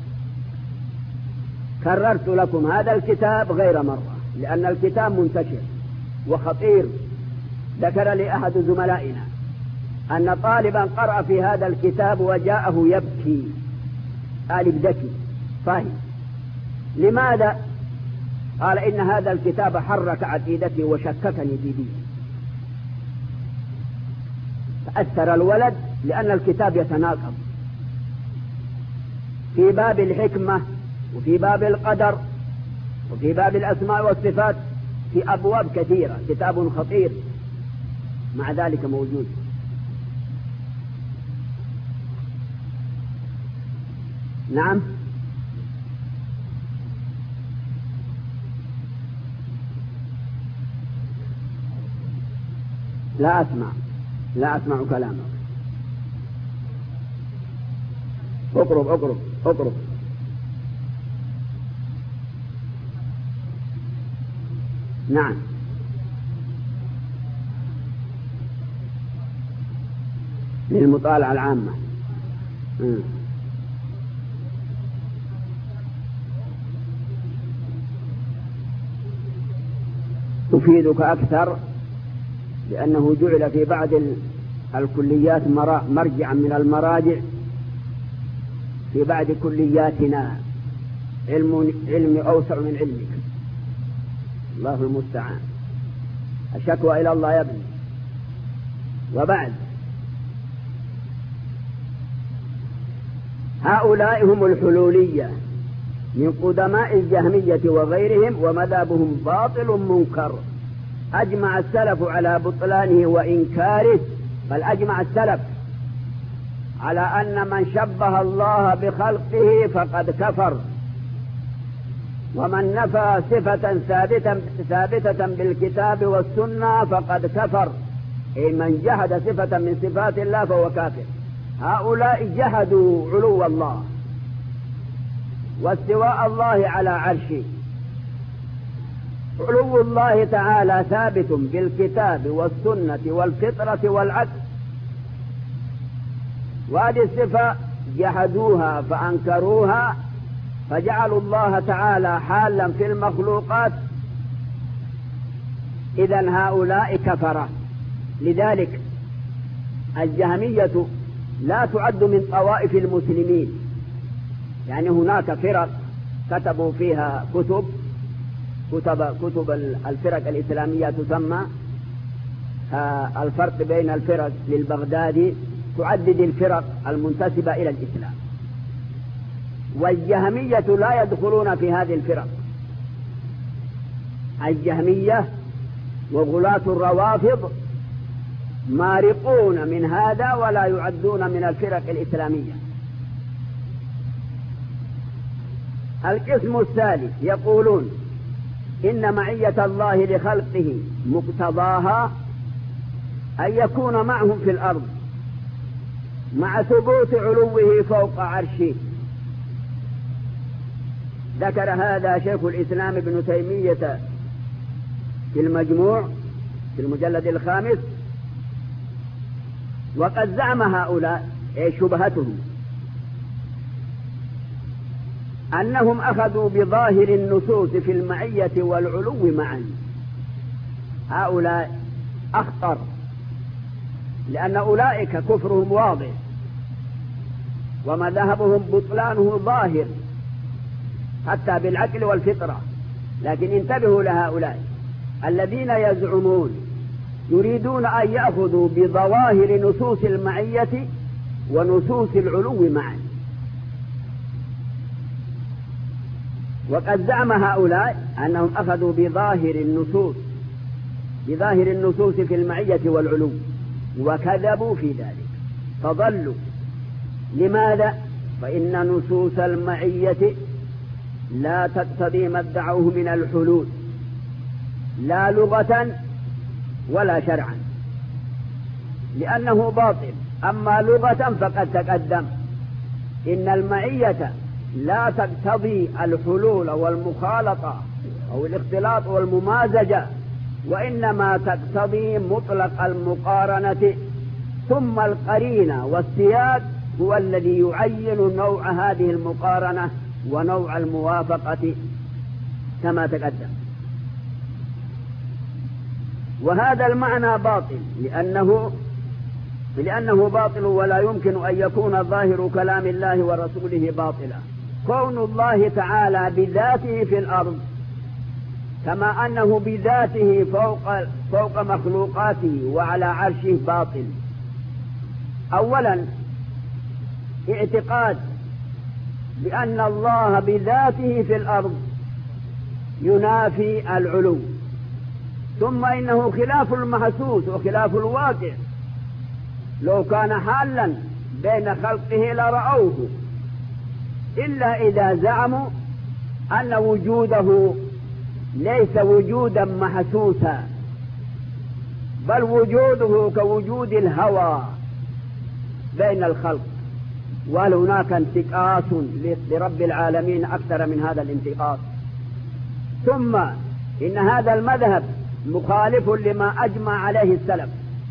كررت لكم هذا الكتاب غير مرة لأن الكتاب منتشر وخطير. ذكر لي أحد زملائنا أن طالبا قرأ في هذا الكتاب وجاءه يبكي، طالب ذكي فاهم. لماذا؟ قال إن هذا الكتاب حرك عقيدتي وشككني في ديني. تأثر الولد لأن الكتاب يتناقض في باب الحكمة وفي باب القدر وفي باب الأسماء والصفات، في أبواب كثيرة، كتاب خطير مع ذلك موجود. نعم. لا أسمع كلامك. اقرب. نعم. للمطالعة العامة. تفيدك أكثر لأنه جعل في بعض الكليات مرجعا من المراجع في بعض كلياتنا، علم أوسع من علمك. الله المستعان. الشكوى إلى الله يا ابني. وبعد، هؤلاء هم الحلولية من قدماء الجهمية وغيرهم، ومذهبهم باطل منكر. أجمع السلف على بطلانه وإنكاره، بل أجمع السلف على أن من شبه الله بخلقه فقد كفر، ومن نفى صفة ثابتة بالكتاب والسنة فقد كفر، أي من جحد صفة من صفات الله فهو كافر. هؤلاء جحدوا علو الله واستواء الله على عرشه. علو الله تعالى ثابت بالكتاب والسنة والفطرة والعدل، وهذه الصفة جحدوها فأنكروها، فجعلوا الله تعالى حالا في المخلوقات. إذن هؤلاء كفرة. لذلك الجهمية لا تعد من طوائف المسلمين، يعني هناك فرق كتبوا فيها كتب الفرق الإسلامية تسمى الفرق بين الفرق للبغدادي، تعدد الفرق المنتسبة إلى الإسلام، والجهمية لا يدخلون في هذه الفرق. الجهمية وغلاة الروافض مارقون من هذا ولا يعدون من الفرق الإسلامية. القسم الثالث يقولون إن معية الله لخلقه مقتضاها أن يكون معهم في الأرض مع ثبوت علوه فوق عرشه. ذكر هذا شيخ الإسلام ابن تيمية في المجموع في المجلد الخامس. وقد زعم هؤلاء شبهتهم أنهم أخذوا بظاهر النصوص في المعية والعلو معا. هؤلاء أخطر، لأن أولئك كفرهم واضح ومذهبهم بطلانه ظاهر حتى بالعقل والفطرة. لكن انتبهوا لهؤلاء الذين يزعمون يريدون أن يأخذوا بظواهر نصوص المعية ونصوص العلو معا. وقد زعم هؤلاء أنهم أخذوا بظاهر النصوص في المعية والعلو، وكذبوا في ذلك فضلوا. لماذا؟ فإن نصوص المعية لا تقتضي ما ادعوه من الحلول، لا لغة ولا شرعا، لأنه باطل. أما لغة فقد تقدم إن المعية لا تقتضي الحلول والمخالطة أو الاختلاط والممازجة، وإنما تقتضي مطلق المقارنة، ثم القرينة والسياق هو الذي يعين نوع هذه المقارنة ونوع الموافقة كما تقدم. وهذا المعنى باطل لأنه باطل، ولا يمكن أن يكون ظاهر كلام الله ورسوله باطلا. كون الله تعالى بذاته في الأرض كما أنه بذاته فوق مخلوقاته وعلى عرشه باطل. أولا اعتقاد بأن الله بذاته في الأرض ينافي العلو، ثم إنه خلاف المحسوس وخلاف الواقع. لو كان حالا بين خلقه لرأوه، إلا إذا زعموا أن وجوده ليس وجودا محسوسا، بل وجوده كوجود الهوى بين الخلق. وهل هناك انتقاص لرب العالمين أكثر من هذا الانتقاص؟ ثم إن هذا المذهب مخالف لما أجمع عليه السلف.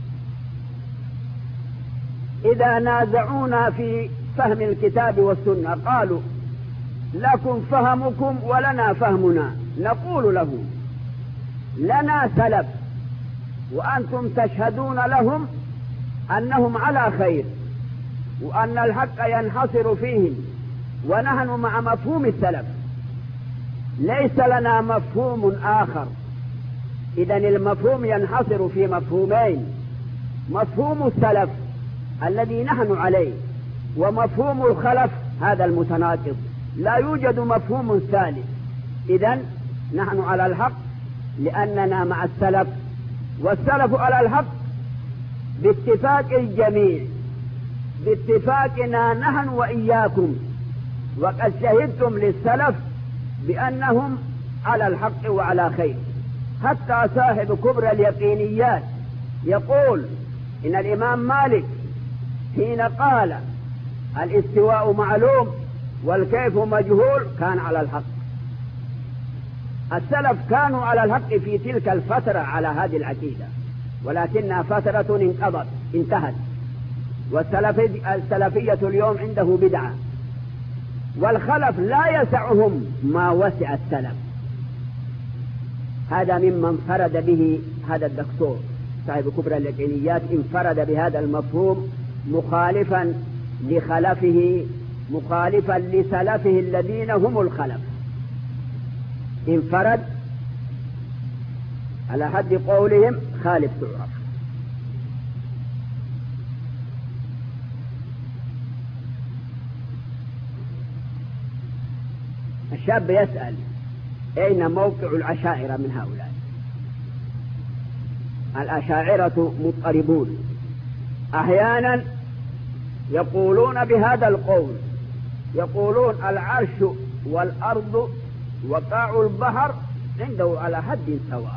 إذا نازعونا في فهم الكتاب والسنة قالوا لكم فهمكم ولنا فهمنا، نقول له لنا سلف وأنتم تشهدون لهم أنهم على خير وأن الحق ينحصر فيهم، ونحن مع مفهوم السلف، ليس لنا مفهوم آخر. إذن المفهوم ينحصر في مفهومين: مفهوم السلف الذي نحن عليه، ومفهوم الخلف هذا المتناقض، لا يوجد مفهوم ثالث. إذن نحن على الحق لأننا مع السلف، والسلف على الحق باتفاق الجميع، باتفاقنا نحن وإياكم. وقد شهدتم للسلف بأنهم على الحق وعلى خير. حتى صاحب كبرى اليقينيات يقول إن الإمام مالك حين قال الاستواء معلوم والكيف مجهول كان على الحق. السلف كانوا على الحق في تلك الفترة على هذه العقيدة، ولكنها فترة انقضت انتهت، والسلفية اليوم عنده بدعة، والخلف لا يسعهم ما وسع السلف. هذا مما انفرد به هذا الدكتور صاحب كبرى اليقينيات، انفرد بهذا المفهوم مخالفا لخلفه، مخالفا لسلفه الذين هم الخلف. انفرد على حد قولهم خالف تعرف. الشاب يسأل أين موقع الأشاعرة من هؤلاء؟ الأشاعرة مضطربون، أحيانا يقولون بهذا القول، يقولون العرش والأرض وقاع البحر عنده على حد سواء،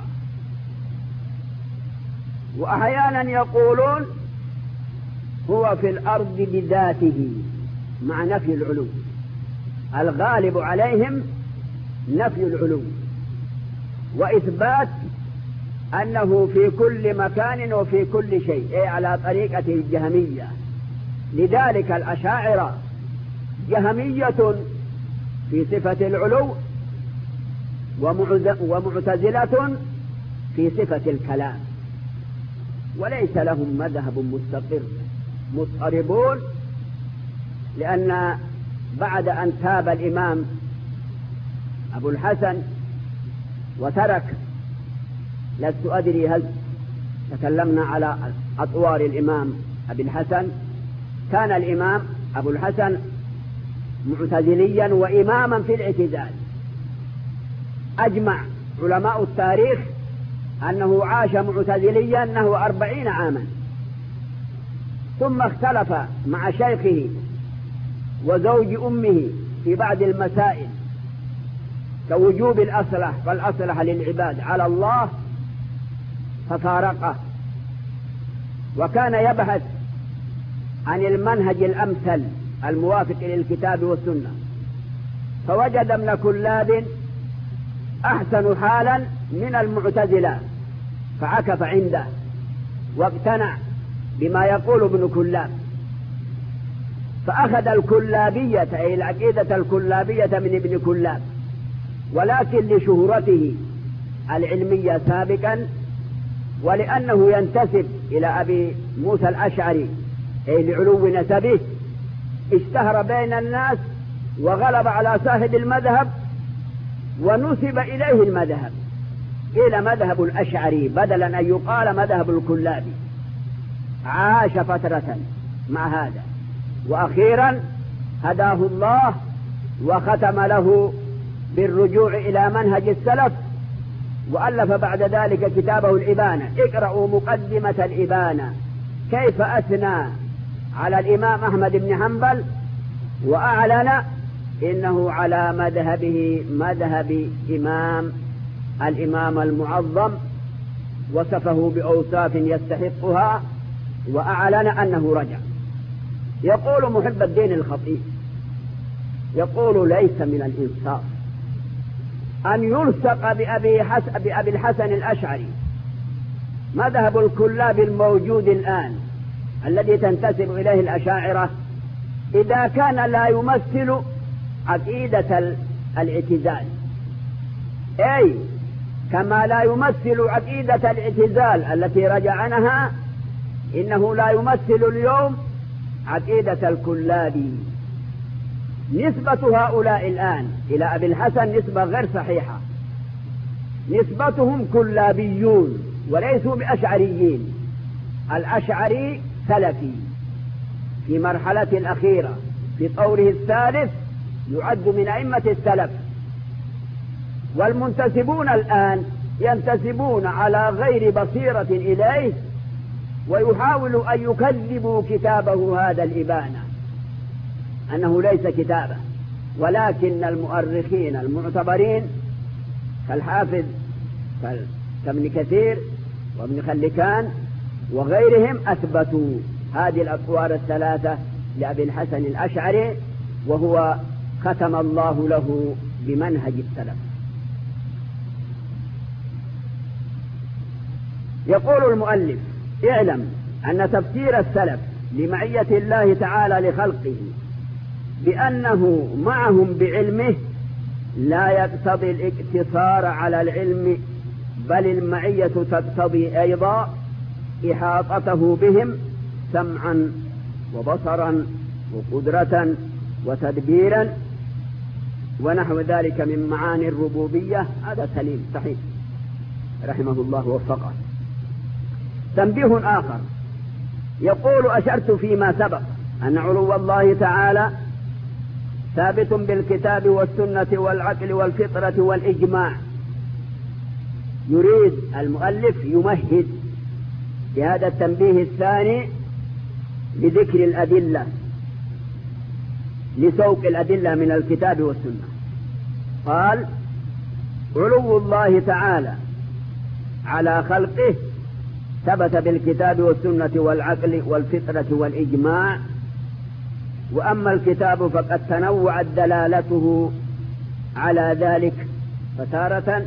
وأحيانا يقولون هو في الأرض بذاته مع نفي العلو. الغالب عليهم نفي العلو وإثبات أنه في كل مكان وفي كل شيء، أي على طريقة الجهمية. لذلك الأشاعرة جهمية في صفة العلو، ومعتزلة في صفة الكلام، وليس لهم مذهب مستقر، مضطربون. لأن بعد أن تاب الإمام أبو الحسن وترك، لست أدري هل تكلمنا على أطوار الإمام أبي الحسن، كان الإمام أبو الحسن معتزليا وإماما في الاعتزال. أجمع علماء التاريخ أنه عاش معتزليا نحو 40 عاما، ثم اختلف مع شيخه وزوج أمه في بعض المسائل كوجوب الأصلح فالأصلح للعباد على الله، ففارقه، وكان يبحث عن المنهج الأمثل الموافق للكتاب والسنة، فوجد ابن كلاب أحسن حالا من المعتزلة فعكف عنده واقتنع بما يقول ابن كلاب، فأخذ الكلابية أي العقيدة الكلابية من ابن كلاب، ولكن لشهرته العلمية سابقا، ولأنه ينتسب إلى أبي موسى الأشعري أي لعلو نسبه، اشتهر بين الناس وغلب على صاحب المذهب ونسب إليه المذهب، قيل مذهب الأشعري بدلا أن يقال مذهب الكلابي. عاش فترة مع هذا، وأخيرا هداه الله وختم له بالرجوع إلى منهج السلف، وألف بعد ذلك كتابه الإبانة. اقرأوا مقدمة الإبانة كيف أثنى على الإمام أحمد بن حنبل وأعلن إنه على مذهبه مذهب الإمام المعظم، وصفه بأوصاف يستحقها، وأعلن أنه رجع. يقول محب الدين الخطيب، يقول ليس من الإنصاف أن يلصق بأبي الحسن الأشعري مذهب الكلاب الموجود الآن الذي تنتسب إليه الأشاعرة، إذا كان لا يمثل عقيدة الاعتزال، أي كما لا يمثل عقيدة الاعتزال التي رجع عنها، إنه لا يمثل اليوم عقيدة الكلابي. نسبة هؤلاء الآن إلى أبي الحسن نسبة غير صحيحة، نسبتهم كلابيون وليسوا بأشعريين. الأشعري سلفي في مرحلة الأخيرة في طوره الثالث، يعد من أئمة السلف، والمنتسبون الآن ينتسبون على غير بصيرة إليه، ويحاولوا أن يكذبوا كتابه هذا الإبانة أنه ليس كتابه، ولكن المؤرخين المعتبرين كالحافظ كابن كثير وابن خلكان وغيرهم أثبتوا هذه الأطوار الثلاثة لأبي الحسن الأشعري، وهو ختم الله له بمنهج السلف. يقول المؤلف: اعلم أن تفسير السلف لمعية الله تعالى لخلقه بأنه معهم بعلمه لا يقتضي الاقتصار على العلم، بل المعية تقتضي أيضا إحاطته بهم سمعا وبصرا وقدرة وتدبيرا ونحو ذلك من معاني الربوبية. هذا سليم صحيح رحمه الله ووفقه. تنبيه آخر، يقول: أشرت فيما سبق أن علو الله تعالى ثابت بالكتاب والسنة والعقل والفطرة والإجماع. يريد المؤلف يمهد بهذا التنبيه الثاني لذكر الأدلة، لسوق الأدلة من الكتاب والسنة. قال: علو الله تعالى على خلقه ثبت بالكتاب والسنة والعقل والفطرة والإجماع، وأما الكتاب فقد تنوعت دلالته على ذلك، فتارة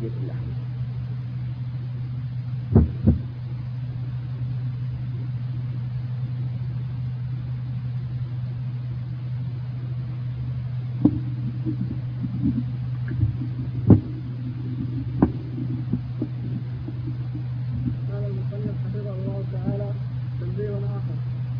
بسم الله. قال المصنف حفظه الله تعالى تنبيه آخر.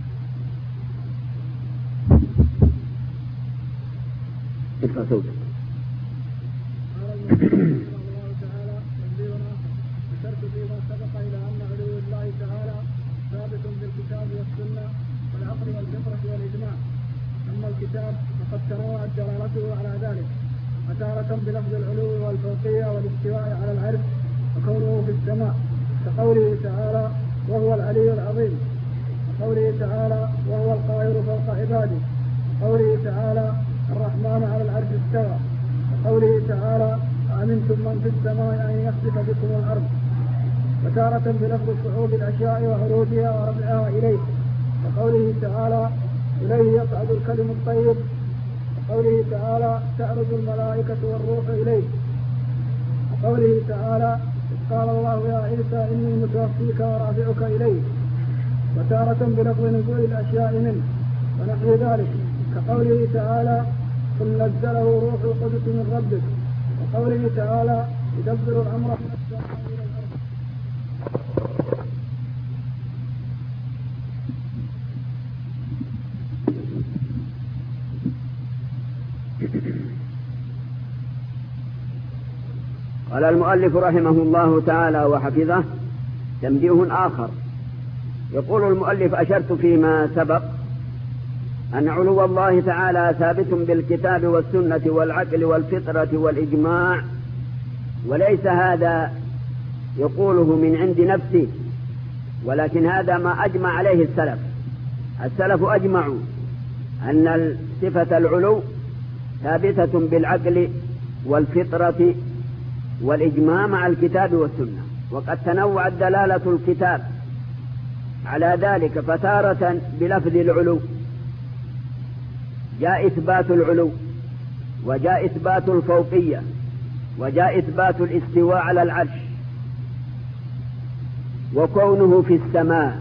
ارفع صوتك. قال المصنف حفظه الله تعالى تنبيه آخر. ذكرت فيما سبق إلى أن علو الله تعالى ثابت بالكتاب والسنة والعقل والفطرة والإجماع. أما الكتاب فقد تنوعت دلالته على ذلك، فتارة بلفظ العلو والفوقية والاستواء على العرش وكونه في السماء كقوله تعالى وهو العلي العظيم، وقوله تعالى وهو القاهر فوق عباده، وقوله تعالى الرحمن على العرش استوى، وقوله تعالى أأمنتم من في السماء أن يخسف بكم الأرض. وتارة بلفظ صعود الأشياء وعروجها ورفعها إليه، وقوله تعالى إليه يصعد الكلم الطيب، وقوله تعالى تعرج الملائكة والروح إليه، وقوله تعالى قال الله يا عيسى إني متوفيك ورافعك إليه. وتارة بلفظ نزول الأشياء منه ونحو ذلك كقوله تعالى قل نزله روح القدس من ربك، وقوله تعالى يدبر الأمر من السماء إلى الأرض. قال المؤلف رحمه الله تعالى وحفظه تنبيه آخر. يقول المؤلف أشرت فيما سبق أن علو الله تعالى ثابت بالكتاب والسنة والعقل والفطرة والإجماع، وليس هذا يقوله من عند نفسه، ولكن هذا ما أجمع عليه السلف. السلف أجمعوا أن صفة العلو ثابتة بالعقل والفطرة والإجماع مع الكتاب والسنة، وقد تنوعت دلالة الكتاب على ذلك، فتارة بلفظ العلو جاء إثبات العلو، وجاء إثبات الفوقية، وجاء إثبات الاستواء على العرش، وكونه في السماء.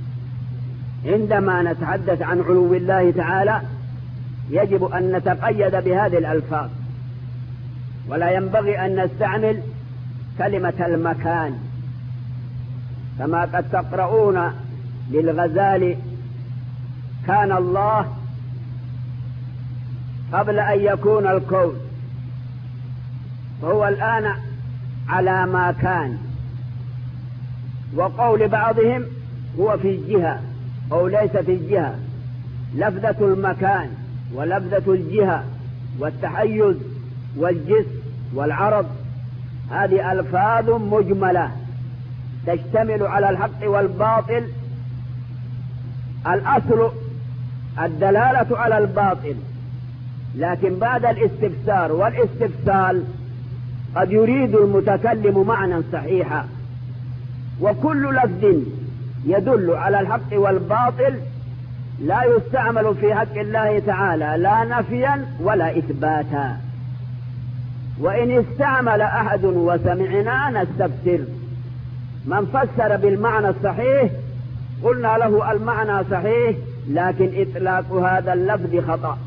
عندما نتحدث عن علو الله تعالى يجب أن نتقيد بهذه الألفاظ، ولا ينبغي أن نستعمل كلمة المكان، كما قد تقرؤون للغزالي كان الله قبل أن يكون الكون، فهو الآن على ما كان. وقول بعضهم هو في الجهة أو ليس في الجهة. لفظة المكان ولفظة الجهة والتحيز والجسم والعرض هذه ألفاظ مجملة تشتمل على الحق والباطل. الأصل الدلالة على الباطل، لكن بعد الاستفسار والاستفسال قد يريد المتكلم معنى صحيحا، وكل لفظ يدل على الحق والباطل لا يستعمل في حق الله تعالى لا نفيا ولا إثباتا. وإن استعمل أحد وسمعنا نستفسر، من فسر بالمعنى الصحيح قلنا له المعنى صحيح، لكن إطلاق هذا اللفظ خطأ.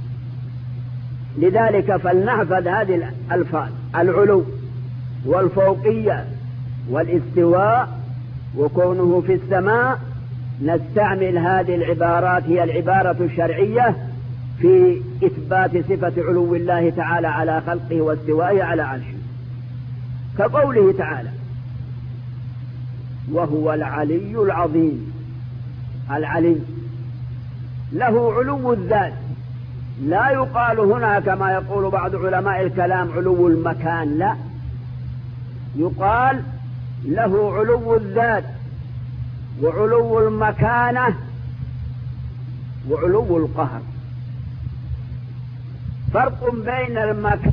لذلك فلنحفظ هذه الألفاظ: العلو والفوقية والاستواء وكونه في السماء. نستعمل هذه العبارات، هي العبارة الشرعية في إثبات صفة علو الله تعالى على خلقه واستوائه على عرشه، كقوله تعالى وهو العلي العظيم. العلي له علو الذات، لا يقال هنا كما يقول بعض علماء الكلام علو المكان، لا، يقال له علو الذات وعلو المكانة وعلو القهر. فرق بين المكان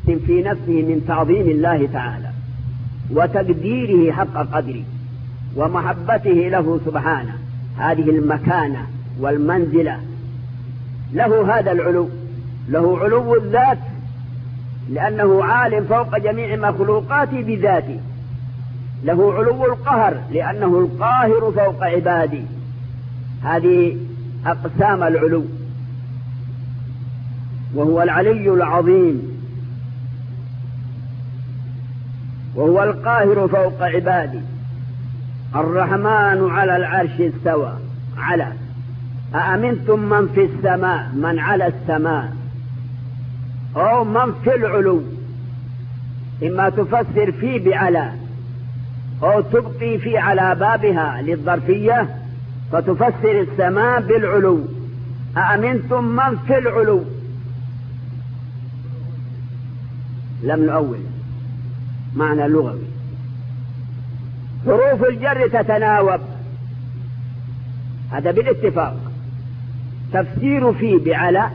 في نفسه من تعظيم الله تعالى وتقديره حق قدره ومحبته له سبحانه، هذه المكانة والمنزلة. له هذا العلو، له علو الذات لأنه عالم فوق جميع مخلوقاته بذاته، له علو القهر لأنه القاهر فوق عباده. هذه أقسام العلو. وهو العلي العظيم، وهو القاهر فوق عباده. الرحمن على العرش استوى. على أأمنتم من في السماء، من على السماء أو من في العلو، إما تفسر في بعلى أو تبقي في على بابها للظرفية فتفسر السماء بالعلو. أأمنتم من في العلو، لم نؤول معنى لغوي. حروف الجر تتناوب، هذا بالاتفاق. تفسير في بعلى،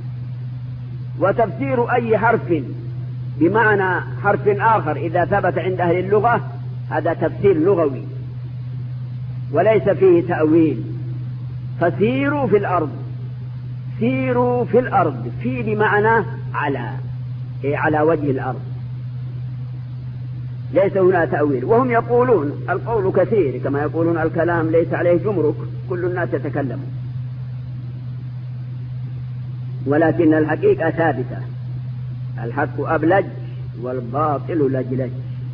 وتفسير أي حرف بمعنى حرف آخر إذا ثبت عند أهل اللغة، هذا تفسير لغوي وليس فيه تأويل. فسيروا في الأرض، سيروا في الأرض، في بمعنى على، أي على وجه الأرض، ليس هنا تأويل. وهم يقولون القول كثير، كما يقولون الكلام ليس عليه جمرك، كل الناس يتكلمون، ولكن الحقيقة ثابتة، الحق أبلج والباطل لجلج.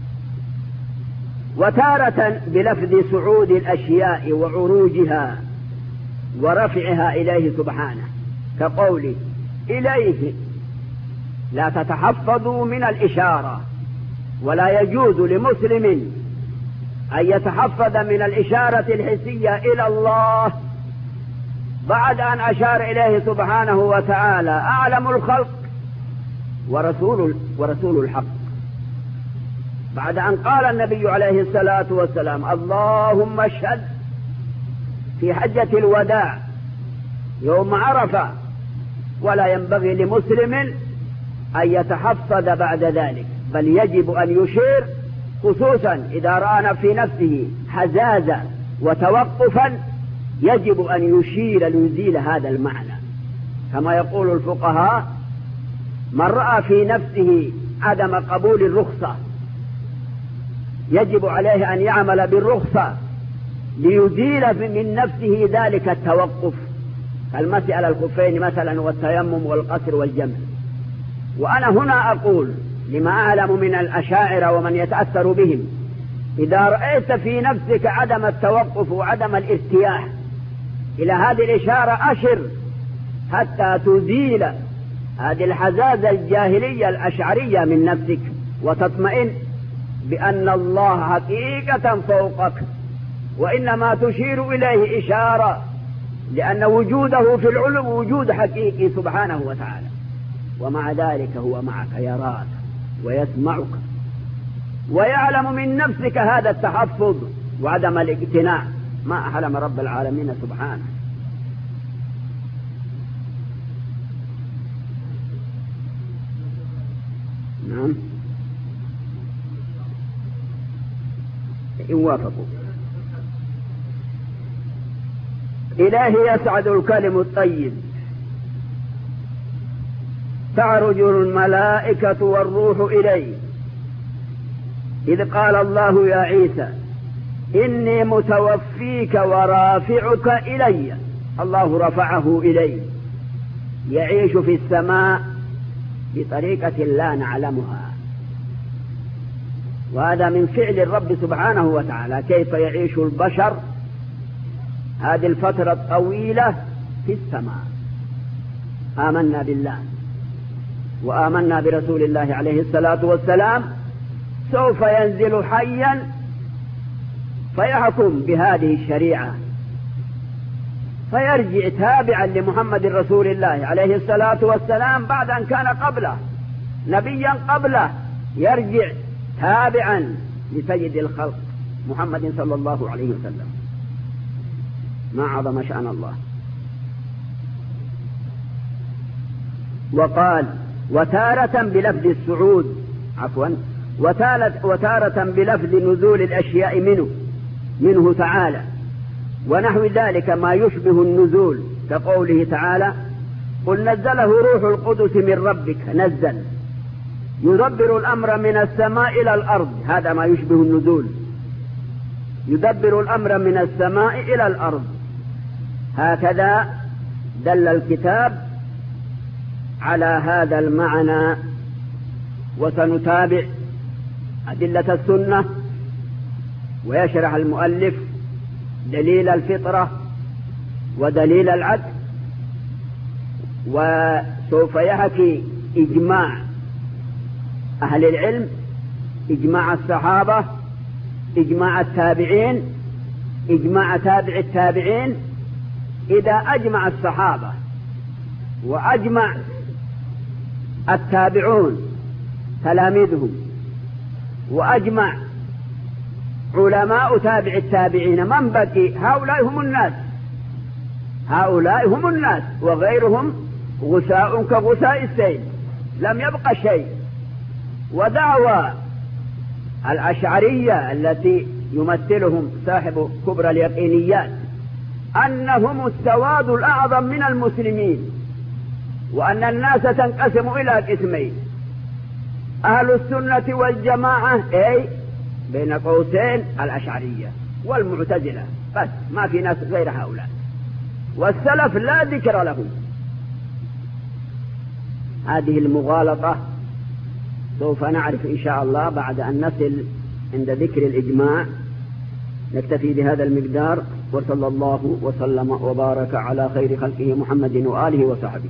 وتارة بلفظ صعود الأشياء وعروجها ورفعها إليه سبحانه، كقوله إليه. لا تتحفظوا من الإشارة، ولا يجوز لمسلم أن يتحفظ من الإشارة الحسية إلى الله بعد أن أشار إليه سبحانه وتعالى أعلم الخلق ورسول الحق، بعد أن قال النبي عليه الصلاة والسلام اللهم اشهد في حجة الوداع يوم عرفة. ولا ينبغي لمسلم أن يتحفظ بعد ذلك، بل يجب أن يشير، خصوصا إذا رأى في نفسه حزازة وتوقفا، يجب أن يشير ليزيل هذا المعنى. كما يقول الفقهاء من رأى في نفسه عدم قبول الرخصة يجب عليه أن يعمل بالرخصة ليزيل من نفسه ذلك التوقف، المسح على الخفين مثلا والتيمم والقصر والجمع. وأنا هنا أقول لما أعلم من الأشاعرة ومن يتأثر بهم، إذا رأيت في نفسك عدم التوقف وعدم الارتياح إلى هذه الإشارة أشر حتى تزيل هذه الحزازة الجاهلية الأشعرية من نفسك، وتطمئن بأن الله حقيقة فوقك، وإنما تشير إليه إشارة، لأن وجوده في العلو وجود حقيقي سبحانه وتعالى، ومع ذلك هو معك، يراك ويسمعك ويعلم من نفسك هذا التحفظ وعدم الاقتناع. ما أحلم رب العالمين سبحانه. نعم إن وافقوا. إلهي يسعد الكلم الطيب، تعرج الملائكة والروح إليه، إذ قال الله يا عيسى إني متوفيك ورافعك إلي. الله رفعه إليه، يعيش في السماء بطريقة لا نعلمها، وهذا من فعل الرب سبحانه وتعالى. كيف يعيش البشر هذه الفترة الطويلة في السماء؟ آمنا بالله وآمنا برسول الله عليه الصلاة والسلام، سوف ينزل حيا فيحكم بهذه الشريعة، فيرجع تابعا لمحمد رسول الله عليه الصلاة والسلام بعد أن كان قبله نبيا قبله، يرجع تابعا لسيد الخلق محمد صلى الله عليه وسلم. ما عظم شأن الله. وقال وتارة بلفظ الصعود وتارة بلفظ نزول الأشياء منه تعالى، ونحو ذلك ما يشبه النزول كقوله تعالى: قل نزله روح القدس من ربك. نزل يدبر الأمر من السماء إلى الأرض، هذا ما يشبه النزول، يدبر الأمر من السماء إلى الأرض. هكذا دل الكتاب على هذا المعنى. وسنتابع أدلة السنة، ويشرح المؤلف دليل الفطرة ودليل العدل، وسوف يحكي إجماع أهل العلم، إجماع الصحابة، إجماع التابعين، إجماع تابع التابعين. إذا أجمع الصحابة وأجمع التابعون تلاميذهم وأجمع علماء تابع التابعين، من بقي؟ هؤلاء هم الناس، وغيرهم غثاء كغثاء السيل، لم يبق شيء. ودعوى الأشعرية التي يمثلهم صاحب كبرى اليقينيات أنهم السواد الأعظم من المسلمين، وأن الناس تنقسم إلى قسمين: أهل السنة والجماعة، أي بين قوسين الأشعرية، والمعتزلة، بس ما في ناس غير هؤلاء، والسلف لا ذكر لهم. هذه المغالطة سوف نعرف إن شاء الله بعد أن نصل عند ذكر الإجماع. نكتفي بهذا المقدار، وصلى الله وسلم وبارك على خير خلقه محمد وآله وصحبه.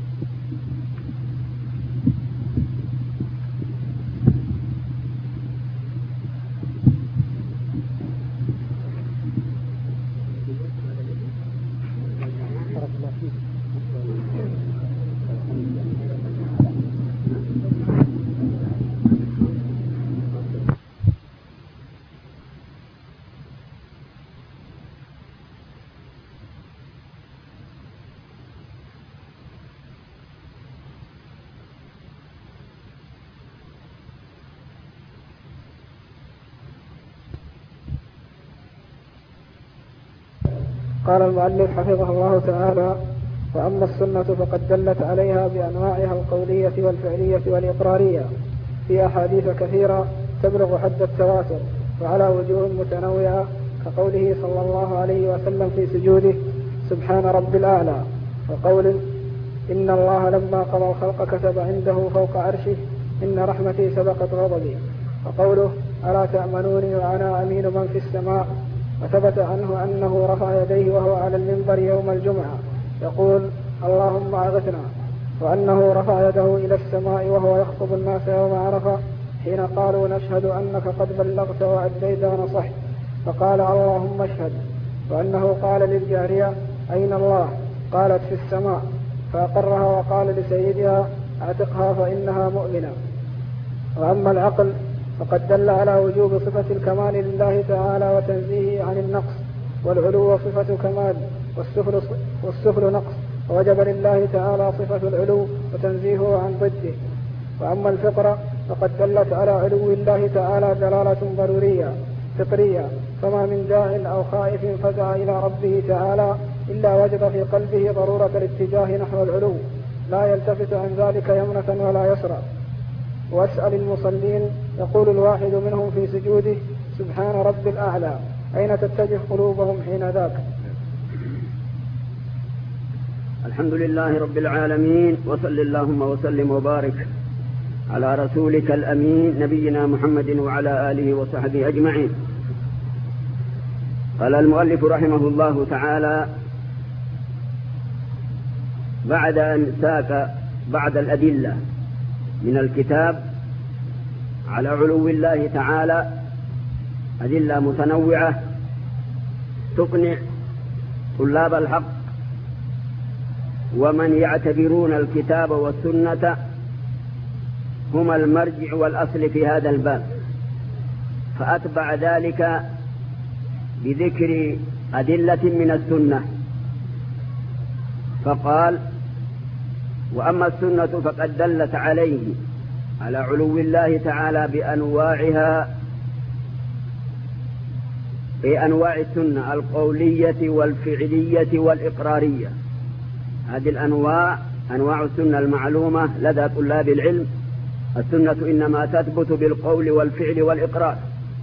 قال المؤلف حفظه الله تعالى: وأما السنة فقد دلت عليها بأنواعها القولية والفعلية والإقرارية في أحاديث كثيرة تبلغ حد التواتر، وعلى وجوه متنوعة، كقوله صلى الله عليه وسلم في سجوده: سبحان رب الأعلى، وقول: إن الله لما قضى الخلق كتب عنده فوق عرشه: إن رحمتي سبقت غضبي، وقوله: ألا تأمنوني وأنا أمين من في السماء. وثبت عنه أنه رفع يديه وهو على المنبر يوم الجمعة يقول: اللهم أغثنا، وأنه رفع يده إلى السماء وهو يخطب الناس يوم عرفة حين قالوا: نشهد أنك قد بلغت وأديت ونصحت، فقال: اللهم اشهد. وأنه قال للجارية: أين الله؟ قالت: في السماء، فأقرها وقال لسيدها: اعتقها فإنها مؤمنة. وأما العقل فقد دل على وجوب صفة الكمال لله تعالى وتنزيهه عن النقص، والعلو صفة كمال والسفل نقص، ووجب لله تعالى صفة العلو وتنزيهه عن ضده. وأما الفطرة فقد دلت على علو الله تعالى دلالة ضرورية فطرية، فما من داع أو خائف فزع إلى ربه تعالى إلا وجد في قلبه ضرورة الاتجاه نحو العلو، لا يلتفت عن ذلك يمنة ولا يسرى. واسأل المصلين، يقول الواحد منهم في سجوده: سبحان رب الأعلى، أين تتجه قلوبهم حين ذاك؟ الحمد لله رب العالمين، وصل اللهم وسلم وبارك على رسولك الأمين نبينا محمد وعلى آله وصحبه أجمعين. قال المؤلف رحمه الله تعالى بعد أن ساق بعد الأدلة من الكتاب على علو الله تعالى أدلة متنوعة تقنع طلاب الحق ومن يعتبرون الكتاب والسنة هما المرجع والأصل في هذا الباب، فأتبع ذلك بذكر أدلة من السنة، فقال: وأما السنة فقد دلت عليه على علو الله تعالى بأنواعها، بأنواع السنة القولية والفعلية والإقرارية. هذه الأنواع أنواع السنة المعلومة لدى طلاب العلم. السنة إنما تثبت بالقول والفعل والإقرار.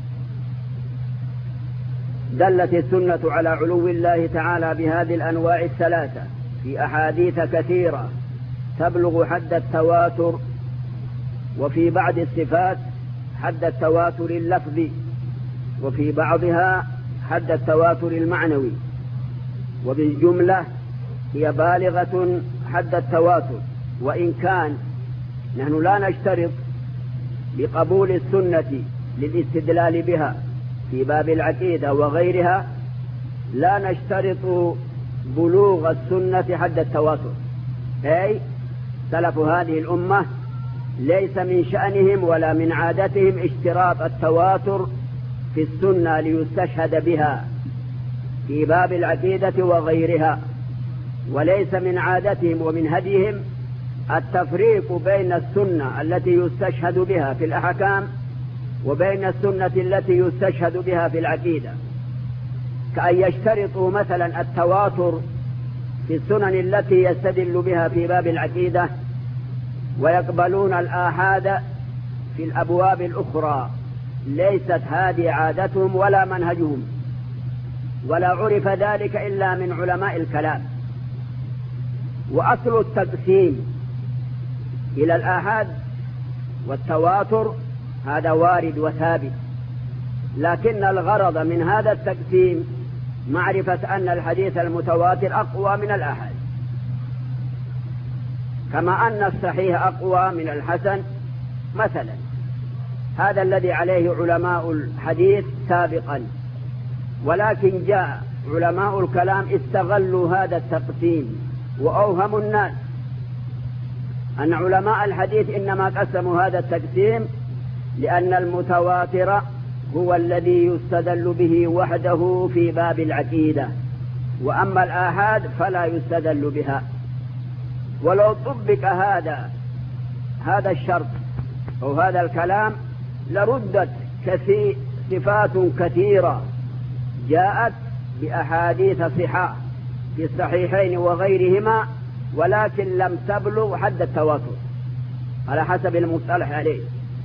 دلت السنة على علو الله تعالى بهذه الأنواع الثلاثة في أحاديث كثيرة تبلغ حد التواتر، وفي بعض الصفات حد التواتر اللفظي، وفي بعضها حد التواتر المعنوي، وبالجملة هي بالغة حد التواتر. وإن كان نحن لا نشترط بقبول السنة للاستدلال بها في باب العقيدة وغيرها، لا نشترط بلوغ السنة حد التواتر، أي سلف هذه الأمة ليس من شأنهم ولا من عادتهم اشتراط التواتر في السنة ليستشهد بها في باب العقيدة وغيرها، وليس من عادتهم ومن هديهم التفريق بين السنة التي يستشهد بها في الأحكام وبين السنة التي يستشهد بها في العقيدة، كأن يشترطوا مثلا التواتر في السنن التي يستدل بها في باب العقيدة ويقبلون الآحاد في الأبواب الأخرى. ليست هذه عادتهم ولا منهجهم، ولا عرف ذلك إلا من علماء الكلام. وأصل التقسيم إلى الآحاد والتواتر هذا وارد وثابت، لكن الغرض من هذا التقسيم معرفة أن الحديث المتواتر أقوى من الآحاد، كما أن الصحيح أقوى من الحسن مثلا. هذا الذي عليه علماء الحديث سابقا، ولكن جاء علماء الكلام استغلوا هذا التقسيم وأوهموا الناس أن علماء الحديث إنما قسموا هذا التقسيم لأن المتواتر هو الذي يستدل به وحده في باب العقيدة، وأما الآحاد فلا يستدل بها. ولو طبق هذا الشرط أو هذا الكلام لردت صفات كثيرة جاءت بأحاديث صحاح في الصحيحين وغيرهما، ولكن لم تبلغ حد التواتر على حسب المصطلح عليه.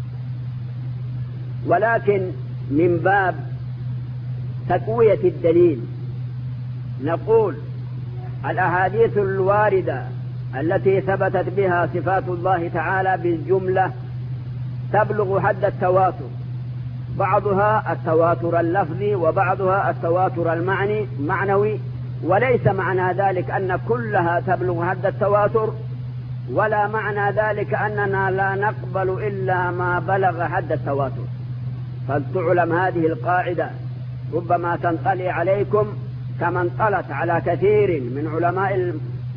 ولكن من باب تقوية الدليل نقول الأحاديث الواردة التي ثبتت بها صفات الله تعالى بالجملة تبلغ حد التواتر، بعضها التواتر اللفظي وبعضها التواتر المعنوي، وليس معنى ذلك أن كلها تبلغ حد التواتر، ولا معنى ذلك أننا لا نقبل إلا ما بلغ حد التواتر. فلتعلم هذه القاعدة ربما تنطلي عليكم كما انطلت على كثير من علماء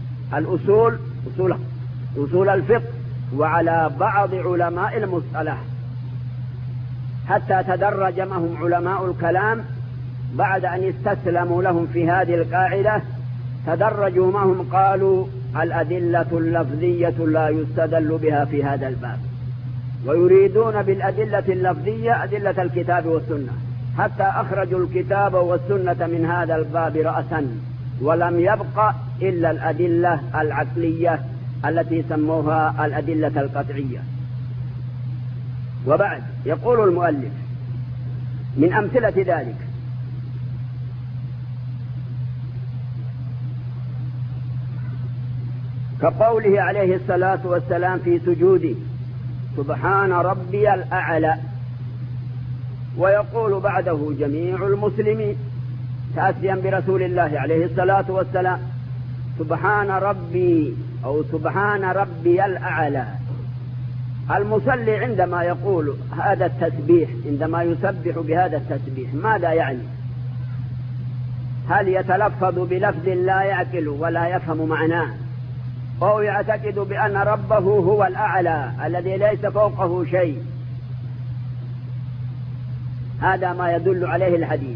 أصول الفقه وعلى بعض علماء المصطلح، حتى تدرج معهم علماء الكلام بعد أن استسلموا لهم في هذه القاعدة، تدرجوا معهم قالوا الأدلة اللفظية لا يستدل بها في هذا الباب، ويريدون بالأدلة اللفظية أدلة الكتاب والسنة، حتى أخرجوا الكتاب والسنة من هذا الباب رأسا، ولم يبق إلا الأدلة العقلية التي سموها الأدلة القطعية. وبعد يقول المؤلف من أمثلة ذلك كقوله عليه الصلاة والسلام في سجوده سبحان ربي الأعلى، ويقول بعده جميع المسلمين تأسيا برسول الله عليه الصلاة والسلام سبحان ربي أو سبحان ربي الأعلى. المصلي عندما يقول هذا التسبيح، عندما يسبح بهذا التسبيح ماذا يعني؟ هل يتلفظ بلفظ لا يعقل ولا يفهم معناه، أو يعتقد بأن ربه هو الأعلى الذي ليس فوقه شيء؟ هذا ما يدل عليه الحديث.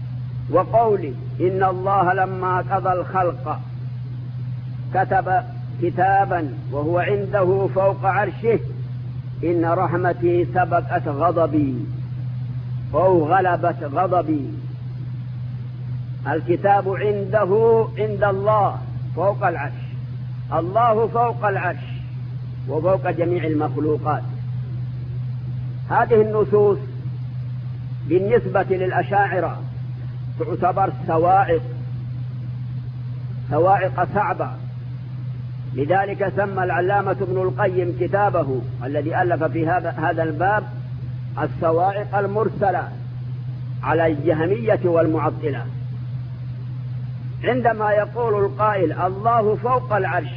وقوله إن الله لما قضى الخلق كتب كتابا وهو عنده فوق عرشه إن رحمتي سبقت غضبي أو غلبت غضبي. الكتاب عنده عند الله فوق العرش، الله فوق العرش وفوق جميع المخلوقات. هذه النصوص بالنسبة للأشاعرة تعتبر صواعق صعبة، لذلك سمى العلامة ابن القيم كتابه الذي ألف في هذا الباب الصواعق المرسلة على الجهمية والمعطلة. عندما يقول القائل الله فوق العرش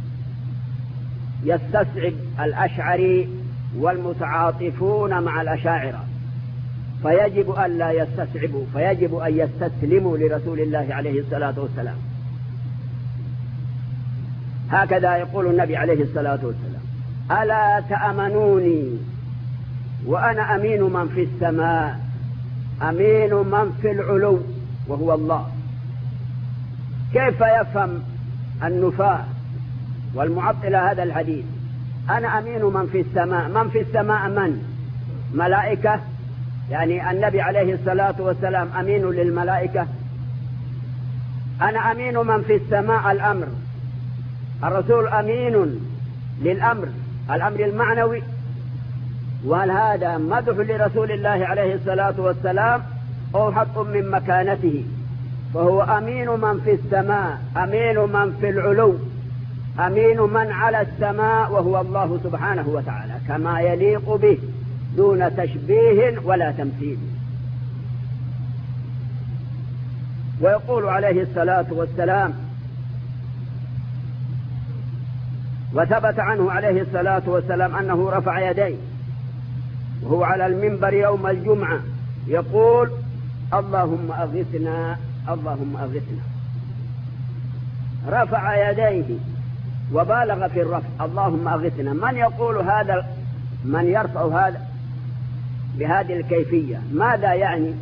يستصعب الأشعري والمتعاطفون مع الأشاعرة، فيجب أن لا يستصعبوا، فيجب أن يستسلموا لرسول الله عليه الصلاة والسلام. هكذا يقول النبي عليه الصلاة والسلام: ألا تأمنوني وأنا أمين من في السماء أمين من في العلو وهو الله. كيف يفهم النفاة والمعطلة هذا الحديث؟ أنا أمين من في السماء، من في السماء من؟ ملائكة؟ يعني النبي عليه الصلاة والسلام أمين للملائكة؟ أنا أمين من في السماء الأمر، الرسول أمين للأمر، الأمر المعنوي. وهل هذا مدح لرسول الله عليه الصلاة والسلام أو حط من مكانته؟ فهو أمين من في السماء أمين من في العلو أمين من على السماء وهو الله سبحانه وتعالى كما يليق به دون تشبيه ولا تمثيل. ويقول عليه الصلاة والسلام: وثبت عنه عليه الصلاة والسلام أنه رفع يديه وهو على المنبر يوم الجمعة يقول: اللهم أغثنا اللهم أغثنا. رفع يديه وبالغ في الرفع، اللهم أغثنا. من يقول هذا؟ من يرفع هذا بهذه الكيفية ماذا يعني؟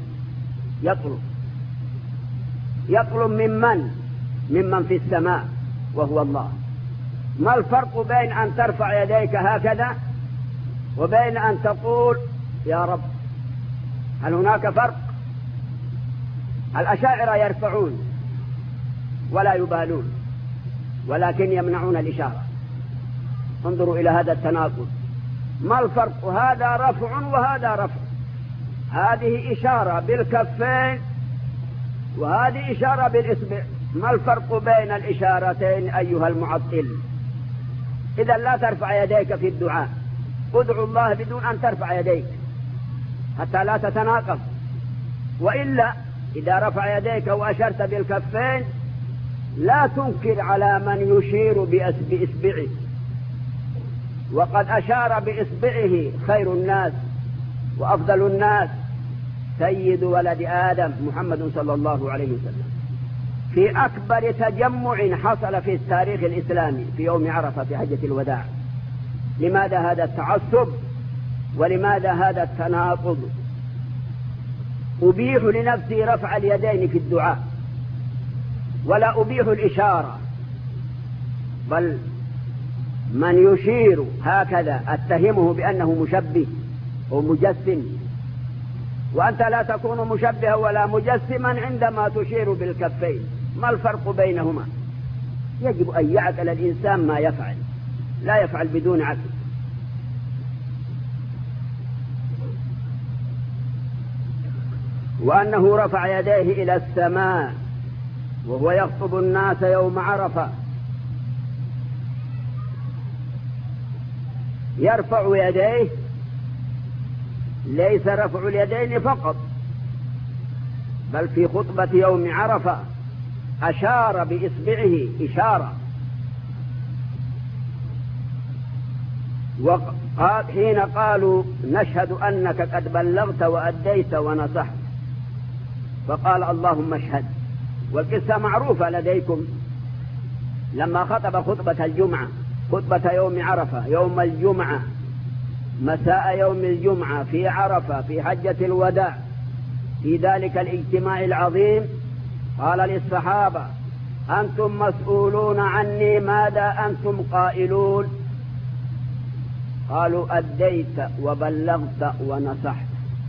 يطلب ممن في السماء وهو الله. ما الفرق بين أن ترفع يديك هكذا وبين أن تقول يا رب؟ هل هناك فرق؟ الأشاعرة يرفعون ولا يبالون ولكن يمنعون الإشارة. انظروا إلى هذا التناقض. ما الفرق؟ هذا رفع وهذا رفع، هذه إشارة بالكفين وهذه إشارة بالإصبع. ما الفرق بين الإشارتين أيها المعطل؟ إذا لا ترفع يديك في الدعاء، ادعو الله بدون أن ترفع يديك حتى لا تتناقض. وإلا إذا رفع يديك وأشرت بالكفين لا تنكر على من يشير بإصبعه، وقد أشار بإصبعه خير الناس وأفضل الناس سيد ولد آدم محمد صلى الله عليه وسلم في أكبر تجمع حصل في التاريخ الإسلامي في يوم عرفة في حجة الوداع. لماذا هذا التعصب ولماذا هذا التناقض؟ أبيح لنفسي رفع اليدين في الدعاء ولا أبيح الإشارة، بل من يشير هكذا أتهمه بأنه مشبه ومجسم، وأنت لا تكون مشبها ولا مجسما عندما تشير بالكفين. ما الفرق بينهما؟ يجب أن يعقل الإنسان ما يفعل، لا يفعل بدون عقل. وأنه رفع يديه إلى السماء وهو يخطب الناس يوم عرفة. يرفع يديه ليس رفع اليدين فقط، بل في خطبة يوم عرفة أشار بإصبعه إشارة، حين قالوا نشهد أنك قد بلغت وأديت ونصحت، فقال اللهم اشهد. والقصة معروفة لديكم، لما خطب خطبة الجمعة، خطبة يوم عرفة يوم الجمعة مساء يوم الجمعة في عرفة في حجة الوداع، في ذلك الاجتماع العظيم قال للصحابة أنتم مسؤولون عني، ماذا أنتم قائلون؟ قالوا أديت وبلغت ونصحت.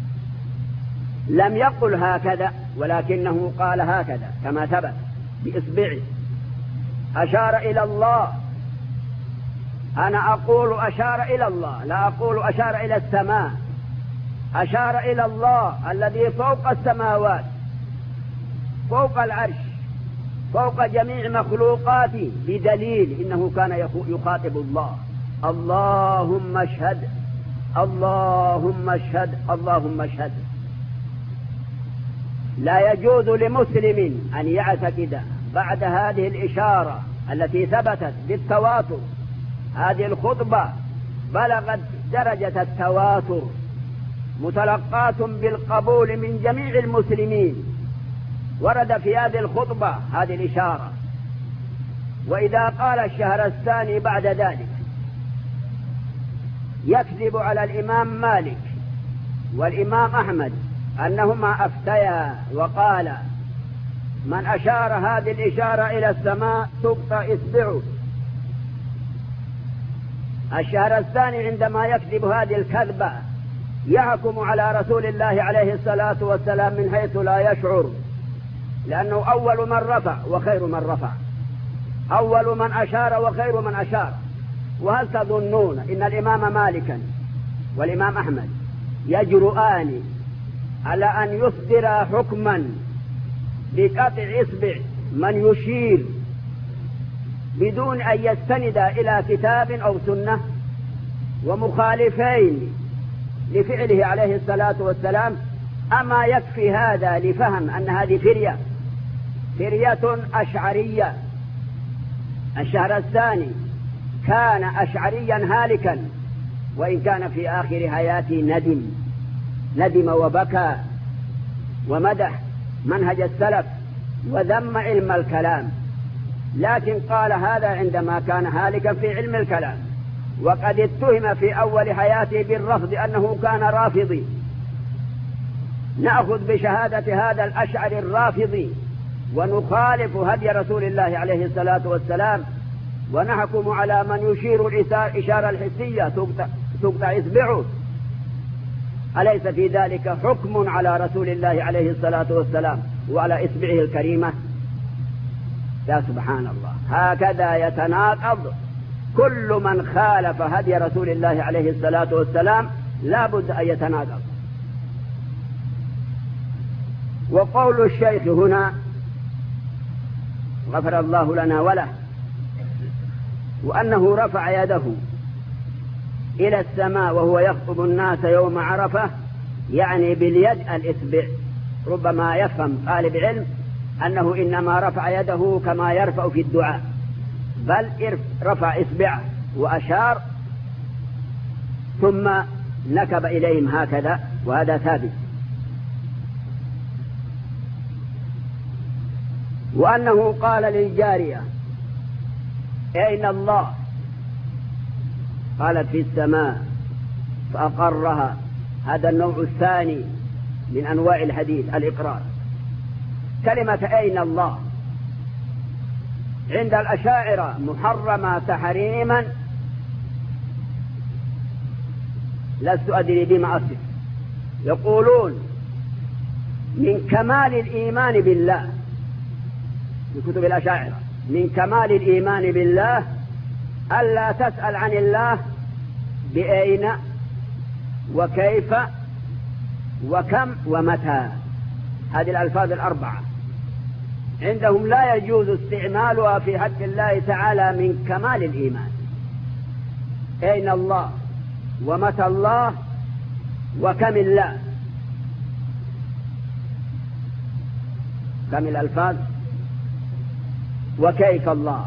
لم يقل هكذا، ولكنه قال هكذا كما ثبت بإصبعه، أشار إلى الله. أنا أقول أشار إلى الله، لا أقول أشار إلى السماء. أشار إلى الله الذي فوق السماوات، فوق العرش، فوق جميع مخلوقاته، بدليل إنه كان يخاطب الله: اللهم اشهد، اللهم اشهد، اللهم اشهد. لا يجوز لمسلم أن يعتقد بعد هذه الإشارة التي ثبتت بالتواتر، هذه الخطبة بلغت درجة التواتر، متلقاة بالقبول من جميع المسلمين، ورد في هذه الخطبة هذه الإشارة. وإذا قال الشهرستاني بعد ذلك يكذب على الإمام مالك والإمام أحمد أنهما أفتيا وقال: من أشار هذه الإشارة إلى السماء تقطع إصبعه. الشهرستاني عندما يكذب هذه الكذبة يحكم على رسول الله عليه الصلاة والسلام من حيث لا يشعر، لأنه أول من رفع وخير من رفع، أول من أشار وخير من أشار. وهل تظنون إن الإمام مالكا والإمام أحمد يجرؤان على أن يصدر حكما بقطع إصبع من يشير بدون أن يستند إلى كتاب أو سنة، ومخالفين لفعله عليه الصلاة والسلام؟ أما يكفي هذا لفهم أن هذه فرية أشعرية. الشهرستاني كان أشعريا هالكا، وإن كان في آخر حياته ندم وبكى ومدح منهج السلف وذم علم الكلام، لكن قال هذا عندما كان هالكا في علم الكلام، وقد اتهم في أول حياته بالرفض أنه كان رافضي. نأخذ بشهادة هذا الأشعري الرافضي ونخالف هدي رسول الله عليه الصلاة والسلام، ونحكم على من يشير الإشارة الحسية تقطع إصبعه. أليس في ذلك حكم على رسول الله عليه الصلاة والسلام وعلى إصبعه الكريمة؟ يا سبحان الله، هكذا يتناقض كل من خالف هدي رسول الله عليه الصلاة والسلام، لا بد أن يتناقض. وقول الشيخ هنا غفر الله لنا وله، وأنه رفع يده إلى السماء وهو يخطب الناس يوم عرفة، يعني باليد الإصبع. ربما يفهم طالب علم أنه إنما رفع يده كما يرفع في الدعاء، بل رفع إصبعه وأشار ثم نكب إليهم هكذا، وهذا ثابت. وأنه قال للجارية: أين الله؟ قالت: في السماء، فأقرها. هذا النوع الثاني من أنواع الحديث، الإقرار. كلمة أين الله عند الأشاعرة محرمة تحريما لست أدري بما أصف. يقولون من كمال الإيمان بالله، في كتب الأشاعرة، من كمال الإيمان بالله ألا تسأل عن الله بأين وكيف وكم ومتى. هذه الألفاظ الأربعة عندهم لا يجوز استعمالها في حق الله تعالى من كمال الإيمان. أين الله ومتى الله وكم الله، كم الألفاظ، وكيف الله.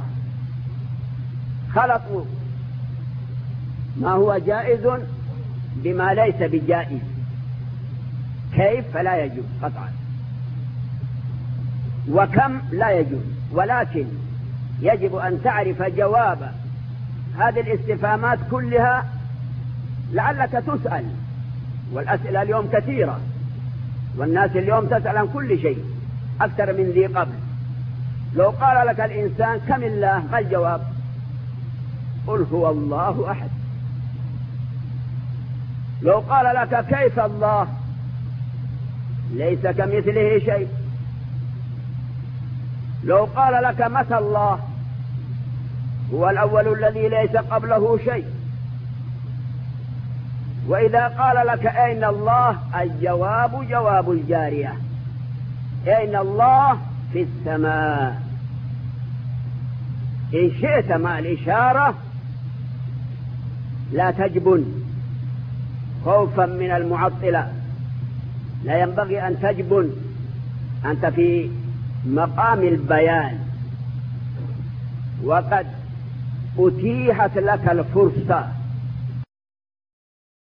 خلطوا ما هو جائز بما ليس بجائز. كيف فلا يجوز قطعا، وكم لا يجوز، ولكن يجب أن تعرف جواب هذه الاستفهامات كلها لعلك تسأل. والأسئلة اليوم كثيرة، والناس اليوم تسأل عن كل شيء أكثر من ذي قبل. لو قال لك الإنسان كم الله؟ ما الجواب؟ قل هو الله أحد. لو قال لك كيف الله؟ ليس كمثله شيء. لو قال لك متى الله؟ هو الأول الذي ليس قبله شيء. وإذا قال لك أين الله؟ الجواب جواب الجارية، أين الله؟ في السماء. إن شئت مع الإشارة لا تجبن خوفا من المعطلة، لا ينبغي أن تجبن، أنت في مقام البيان، وقد أتيحت لك الفرصة